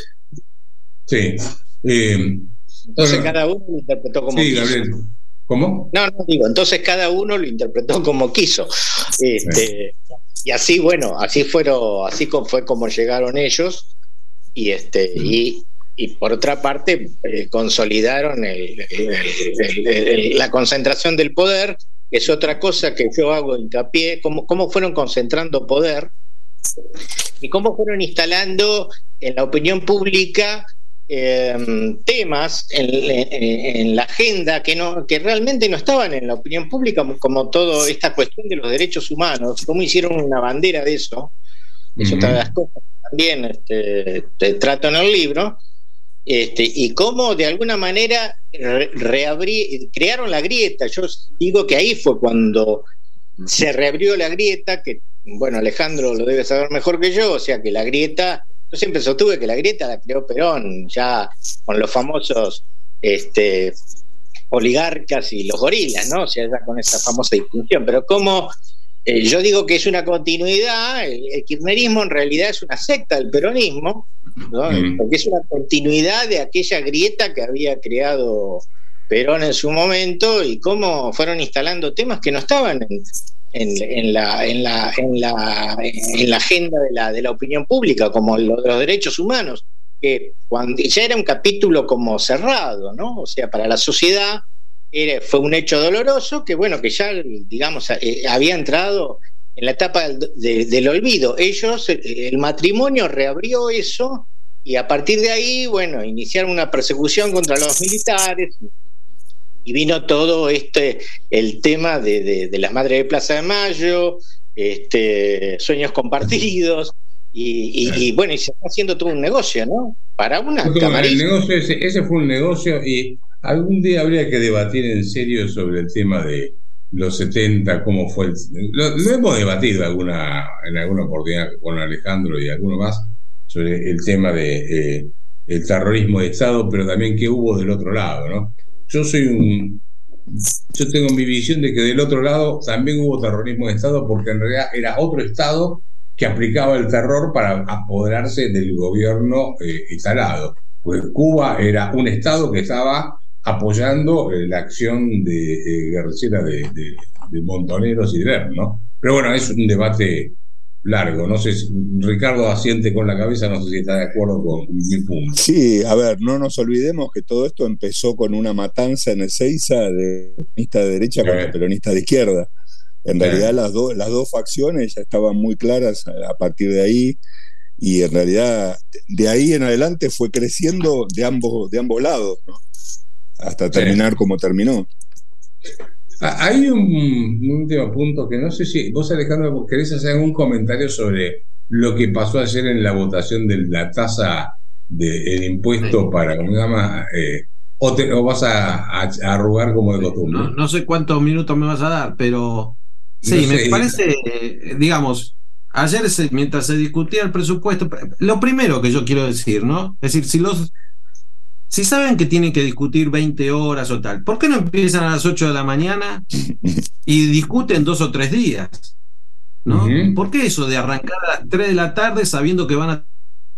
H: Sí. Eh,
K: entonces bueno, cada uno lo interpretó como
H: sí,
K: quiso.
H: Gabriel. ¿Cómo?
K: No, no digo, entonces cada uno lo interpretó como quiso. Este, sí. Y así, bueno, así fueron, así fue como llegaron ellos, y este, uh-huh. y y por otra parte eh, consolidaron el, el, el, el, la concentración del poder, que es otra cosa que yo hago hincapié, cómo, cómo fueron concentrando poder y cómo fueron instalando en la opinión pública eh, temas en, en, en la agenda que no que realmente no estaban en la opinión pública, como, como toda esta cuestión de los derechos humanos, cómo hicieron una bandera de eso. Uh-huh. Es otra de las cosas que también este, te trato en el libro. Este, y cómo de alguna manera re- reabrí, crearon la grieta. Yo digo que ahí fue cuando se reabrió la grieta, que bueno, Alejandro lo debe saber mejor que yo, o sea que la grieta, yo siempre sostuve que la grieta la creó Perón, ya con los famosos este, oligarcas y los gorilas, ¿no? O sea, ya con esa famosa distinción, pero como eh, yo digo que es una continuidad, el, el kirchnerismo en realidad es una secta del peronismo, ¿no? Mm. Porque es una continuidad de aquella grieta que había creado Perón en su momento, y cómo fueron instalando temas que no estaban en, en, en, la, en, la, en, la, en la agenda de la, de la opinión pública, como lo de los derechos humanos, que cuando ya era un capítulo como cerrado, ¿no? O sea, para la sociedad era, fue un hecho doloroso que bueno, que ya digamos eh, había entrado en la etapa del, de, del olvido. Ellos, el matrimonio reabrió eso, y a partir de ahí, bueno, iniciaron una persecución contra los militares, y vino todo este, el tema de, de, de las madres de Plaza de Mayo, este, sueños compartidos, y, y, y bueno, y se está haciendo todo un negocio, ¿no? Para una camarilla.
H: El negocio ese, ese fue un negocio, y algún día habría que debatir en serio sobre el tema de los setenta, cómo fue el, lo, lo hemos debatido alguna, en alguna oportunidad con Alejandro y alguno más sobre el tema de eh, el terrorismo de Estado, pero también qué hubo del otro lado, ¿no? Yo soy un yo tengo mi visión de que del otro lado también hubo terrorismo de Estado, porque en realidad era otro Estado que aplicaba el terror para apoderarse del gobierno eh, instalado. Pues Cuba era un Estado que estaba apoyando eh, la acción de eh, guerrillera de, de, de Montoneros y de ¿no? Pero bueno, es un debate largo. No sé si Ricardo asiente con la cabeza, no sé si está de acuerdo con mi punto.
I: Sí, a ver, no nos olvidemos que todo esto empezó con una matanza en Ezeiza de peronista de derecha sí. contra peronista de izquierda. En sí. realidad las, do, las dos facciones ya estaban muy claras a partir de ahí, y en realidad de ahí en adelante fue creciendo de ambos, de ambos lados, ¿no? Hasta terminar sí. como terminó.
H: Hay un, un último punto que no sé si vos, Alejandro, querés hacer algún comentario sobre lo que pasó ayer en la votación de la tasa del impuesto sí. para, ¿cómo se llama? Eh, o, te, o vas a, a, a arrugar como de costumbre.
J: No, no sé cuántos minutos me vas a dar, pero sí, no me sé. parece, eh, digamos, ayer se, mientras se discutía el presupuesto, lo primero que yo quiero decir, ¿no? Es decir, si los si saben que tienen que discutir veinte horas o tal, ¿por qué no empiezan a las ocho de la mañana y discuten dos o tres días? ¿No? Uh-huh. ¿Por qué eso de arrancar a las tres de la tarde sabiendo que van a...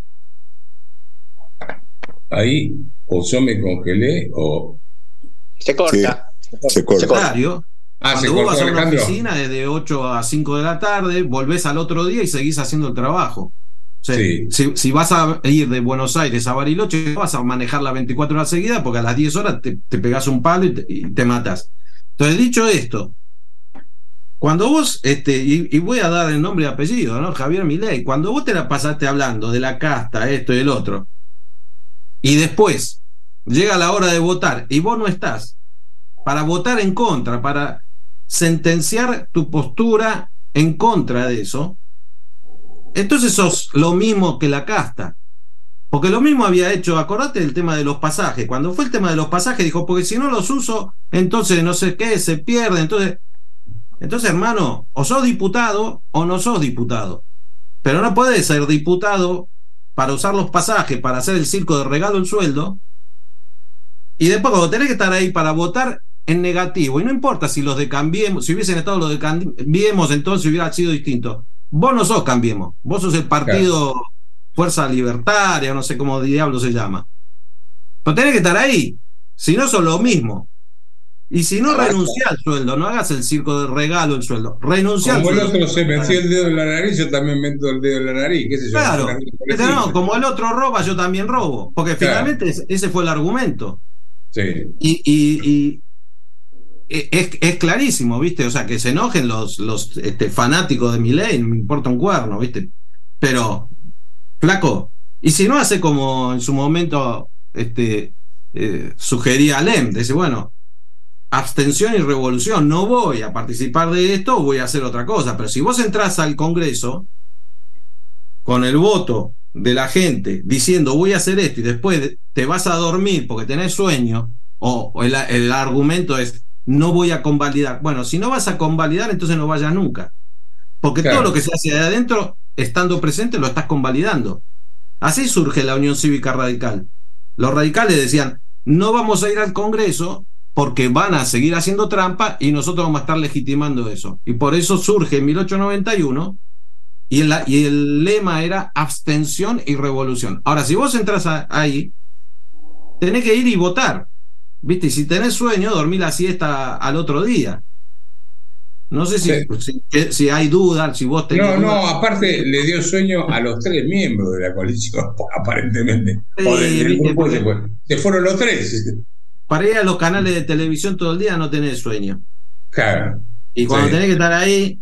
H: Ahí, o yo me congelé o...
K: Se corta.
I: Sí, se corta.
J: Claro.
H: Ah,
J: Cuando
H: se
J: vos
H: corta,
J: vas a una
H: Alejandro.
J: oficina desde ocho a cinco de la tarde, volvés al otro día y seguís haciendo el trabajo. O sea,
H: sí.
J: si, si vas a ir de Buenos Aires a Bariloche, vas a manejar las veinticuatro horas seguidas porque a las diez horas te, te pegás un palo y te, y te matás. Entonces, dicho esto, cuando vos, este, y, y voy a dar el nombre y apellido, ¿no? Javier Milei, cuando vos te la pasaste hablando de la casta, esto y el otro, y después llega la hora de votar y vos no estás para votar en contra, para sentenciar tu postura en contra de eso, entonces sos lo mismo que la casta. Porque lo mismo había hecho, acordate del tema de los pasajes. Cuando fue el tema de los pasajes, dijo, porque si no los uso, entonces no sé qué, se pierde. Entonces, entonces hermano, o sos diputado o no sos diputado. Pero no podés ser diputado para usar los pasajes, para hacer el circo de regalo el sueldo, y después cuando tenés que estar ahí para votar en negativo, y no importa si los de Cambiemos, si hubiesen estado los de Cambiemos, entonces hubiera sido distinto. Vos no sos Cambiemos, vos sos el partido claro. Fuerza Libertaria, no sé cómo diablo se llama. Pero tenés que estar ahí, si no sos lo mismo. Y si no, renuncia al sueldo, no hagas el circo de regalo el sueldo. Renuncia al sueldo.
H: Como el otro se metió el dedo en la nariz, yo también meto el dedo en la nariz, qué sé yo.
J: Claro, pero no, como el otro roba, yo también robo. Porque claro. finalmente ese fue el argumento.
H: Sí.
J: Y, y, y es, es clarísimo, ¿viste? O sea, que se enojen los, los este, fanáticos de Milei, no me importa un cuerno, ¿viste? Pero, flaco, y si no hace como en su momento este, eh, sugería Alem, dice, bueno, abstención y revolución, no voy a participar de esto, voy a hacer otra cosa. Pero si vos entrás al Congreso con el voto de la gente diciendo voy a hacer esto y después te vas a dormir porque tenés sueño, o, o el, el argumento es no voy a convalidar. Bueno, si no vas a convalidar, entonces no vayas nunca, porque claro. todo lo que se hace de adentro, estando presente, lo estás convalidando. Así surge la Unión Cívica Radical. Los radicales decían no vamos a ir al Congreso porque van a seguir haciendo trampa y nosotros vamos a estar legitimando eso. Y por eso surge en mil ochocientos noventa y uno y el, y el lema era abstención y revolución. Ahora, si vos entras a, ahí, tenés que ir y votar, ¿viste? Y si tenés sueño, dormir la siesta al otro día. No sé si, sí. si, si hay dudas, si vos tenés...
H: No,
J: dudas.
H: no, aparte le dio sueño a los tres miembros de la coalición, aparentemente.
J: Sí,
H: o del, del grupo
J: porque...
H: se, fue. se fueron los tres.
J: Para ir a los canales de televisión todo el día no tenés sueño.
H: Claro.
J: Y cuando
H: sí.
J: tenés que estar ahí...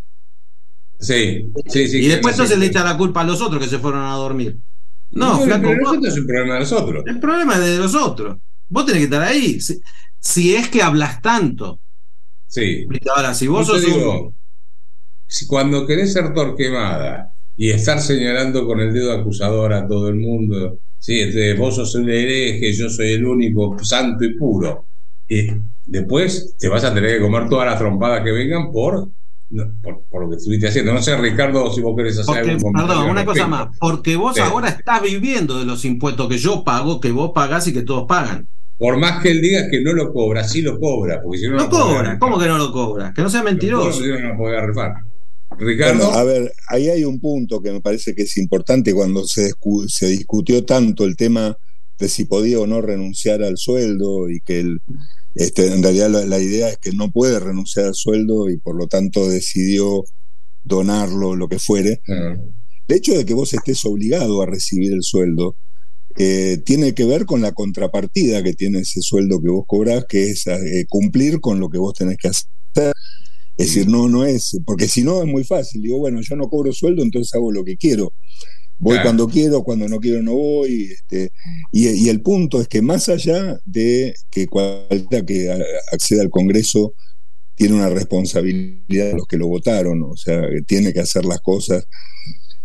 H: Sí, sí, sí.
J: Y después
H: sí,
J: entonces
H: sí.
J: le echa la culpa a los otros que se fueron a dormir. No,
H: no
J: flaco,
H: pero
J: vos...
H: nosotros es un problema de nosotros.
J: El problema es de los otros. Vos tenés que estar ahí. Si, si es que hablas tanto.
H: Sí.
J: Ahora, si vos sos
H: digo,
J: un...
H: si cuando querés ser Torquemada y estar señalando con el dedo acusador a todo el mundo, sí, este, vos sos el hereje, yo soy el único santo y puro, y después te vas a tener que comer todas las trompadas que vengan por, por, por lo que estuviste haciendo. No sé, Ricardo, si vos querés hacer
J: porque,
H: algún comentario.
J: Perdón, una cosa más, porque vos
H: sí.
J: ahora estás viviendo de los impuestos que yo pago, que vos pagás y que todos pagan.
H: Por más que él diga que no lo cobra, sí lo cobra. Porque si no,
J: no
H: lo
J: cobra, ¿cómo que no lo cobra? Que no sea mentiroso.
H: No, no lo puede rifar. Ricardo.
I: Bueno, a ver, ahí hay un punto que me parece que es importante cuando se, se discutió tanto el tema de si podía o no renunciar al sueldo y que el, este, en realidad la, la idea es que no puede renunciar al sueldo y por lo tanto decidió donarlo, lo que fuere. Uh-huh. El hecho de que vos estés obligado a recibir el sueldo eh, tiene que ver con la contrapartida que tiene ese sueldo que vos cobrás, que es eh, cumplir con lo que vos tenés que hacer. Es decir, no, no es, porque si no es muy fácil. Digo, bueno, yo no cobro sueldo, entonces hago lo que quiero. Voy claro. cuando quiero, cuando no quiero no voy. Este, y, y el punto es que más allá de que cualquiera que acceda al Congreso tiene una responsabilidad de los que lo votaron, o sea, que tiene que hacer las cosas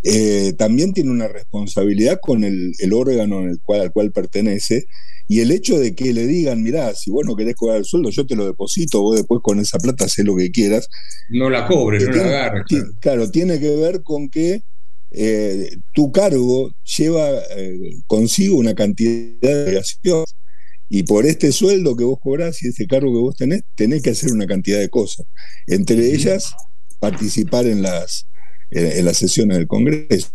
I: eh, también tiene una responsabilidad con el, el órgano en el cual, al cual pertenece, y el hecho de que le digan, mirá, si vos no querés cobrar el sueldo, yo te lo deposito, vos después con esa plata hacés lo que quieras.
H: No la cobres, no
I: tiene,
H: la agarres.
I: Claro. claro, tiene que ver con que eh, tu cargo lleva eh, consigo una cantidad de obligaciones. Y por este sueldo que vos cobrás y este cargo que vos tenés, tenés que hacer una cantidad de cosas. Entre ellas, participar en las, en, en las sesiones del Congreso.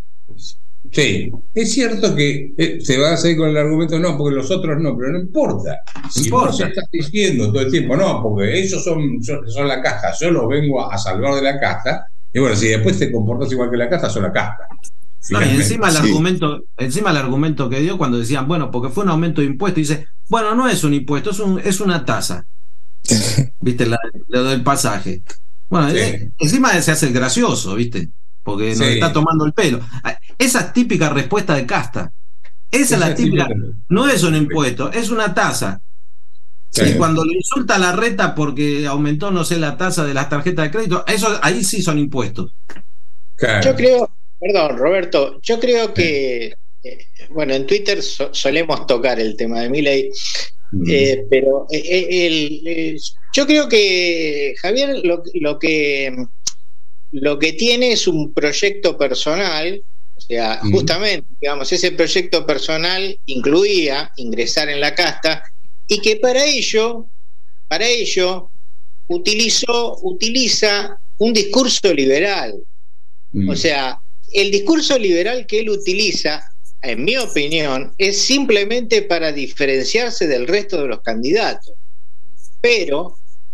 H: Sí, es cierto que eh, se va a seguir con el argumento, no, porque los otros no, pero no importa. Si
J: importa.
H: vos estás diciendo todo el tiempo, no, porque ellos son, son, son la casta, yo los vengo a salvar de la casta, y bueno, si después te comportas igual que la casta, son la casta.
J: No, y encima el sí. argumento, encima el argumento que dio cuando decían, bueno, porque fue un aumento de impuesto, dice, bueno, no es un impuesto, es un, es una tasa. ¿Viste? La, lo del pasaje. Bueno, sí. eh, encima se hace el gracioso, ¿viste? Porque sí. nos está tomando el pelo. Esa es típica respuesta de casta. Esa, Esa es la típica. típica. No es un impuesto, es una tasa. Sí. Y cuando le insulta a la reta porque aumentó, no sé, la tasa de las tarjetas de crédito, eso ahí sí son impuestos.
K: Claro. Yo creo. Perdón, Roberto, yo creo que, eh, bueno, en Twitter so, solemos tocar el tema de Milei, mm. eh, pero eh, el, eh, yo creo que Javier lo, lo que lo que tiene es un proyecto personal, o sea, mm. justamente, digamos, ese proyecto personal incluía ingresar en la casta y que para ello, para ello, utilizó, utiliza un discurso liberal, mm. o sea, el discurso liberal que él utiliza, en mi opinión, es simplemente para diferenciarse del resto de los candidatos. Pero,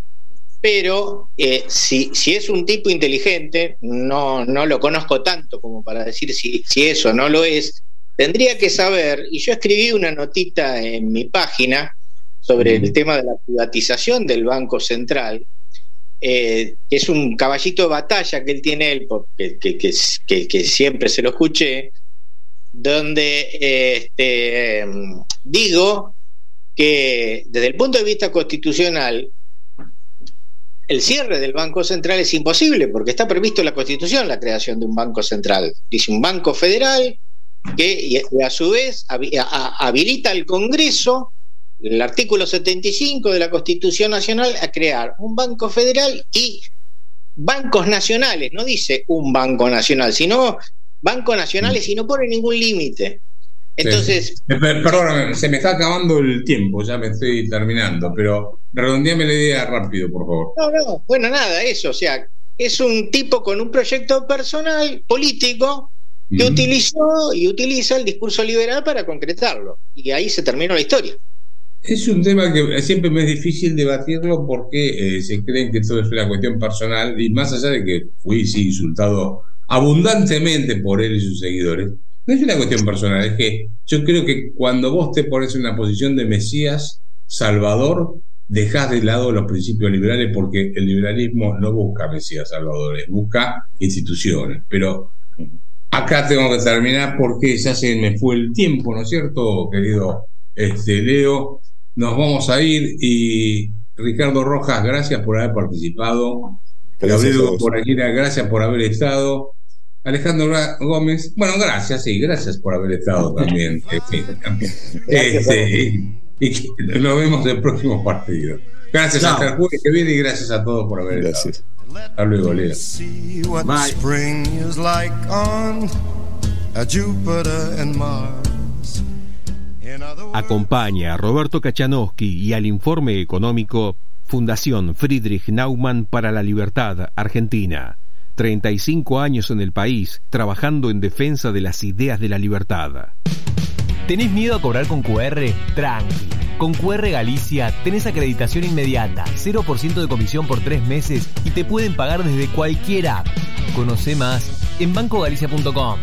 K: pero eh, si, si es un tipo inteligente, no, no lo conozco tanto como para decir si, si eso no lo es, tendría que saber, y yo escribí una notita en mi página sobre mm. el tema de la privatización del Banco Central, Eh, que es un caballito de batalla que él tiene él, porque, que, que, que, que siempre se lo escuché, donde eh, este, digo que desde el punto de vista constitucional el cierre del Banco Central es imposible porque está previsto en la Constitución la creación de un Banco Central. Dice un banco federal que y a su vez habilita al Congreso, el artículo setenta y cinco de la Constitución Nacional, a crear un banco federal y bancos nacionales. No dice un banco nacional, sino bancos nacionales, y no pone ningún límite. Entonces,
H: sí. Perdóname, se me está acabando el tiempo, ya me estoy terminando, pero redondeame la idea rápido, por favor.
K: No, no, bueno, nada, eso, o sea, es un tipo con un proyecto personal, político, que mm. utilizó y utiliza el discurso liberal para concretarlo, y ahí se terminó la historia.
H: Es un tema que siempre me es difícil debatirlo porque eh, se creen que todo es una cuestión personal, y más allá de que fui sí, insultado abundantemente por él y sus seguidores, no es una cuestión personal, es que yo creo que cuando vos te pones en una posición de Mesías Salvador, dejás de lado los principios liberales, porque el liberalismo no busca Mesías Salvadores, busca instituciones. Pero acá tengo que terminar porque ya se me fue el tiempo, ¿no es cierto, querido este, Leo? Nos vamos a ir, y Ricardo Rojas, gracias por haber participado. Gabriel Boraguira, gracias por haber estado. Alejandro Gómez, bueno, gracias, sí, gracias por haber estado también. este, y, y nos vemos en el próximo partido. Gracias no. hasta el jueves que viene, y gracias a todos por haber gracias. estado. Hasta luego, Leo.
C: Acompaña a Roberto Kachanowski y al informe económico Fundación Friedrich Naumann para la Libertad, Argentina. treinta y cinco años en el país, trabajando en defensa de las ideas de la libertad.
D: ¿Tenés miedo a cobrar con cu erre? Tranqui. Con Q R Galicia tenés acreditación inmediata, cero por ciento de comisión por tres meses y te pueden pagar desde cualquier app. Conoce más en banco galicia punto com.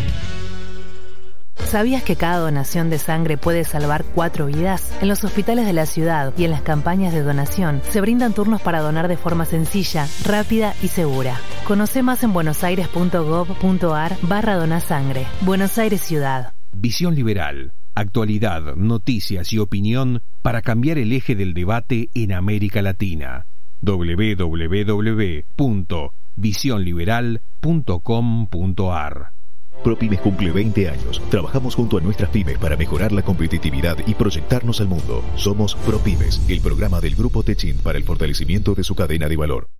E: ¿Sabías que cada donación de sangre puede salvar cuatro vidas? En los hospitales de la ciudad y en las campañas de donación se brindan turnos para donar de forma sencilla, rápida y segura. Conoce más en buenosaires punto gov punto ar barra donasangre. Buenos Aires Ciudad.
C: Visión Liberal. Actualidad, noticias y opinión para cambiar el eje del debate en América Latina. doble u doble u doble u punto visión liberal punto com punto ar.
F: ProPymes cumple veinte años. Trabajamos junto a nuestras pymes para mejorar la competitividad y proyectarnos al mundo. Somos ProPymes, el programa del Grupo Techint para el fortalecimiento de su cadena de valor.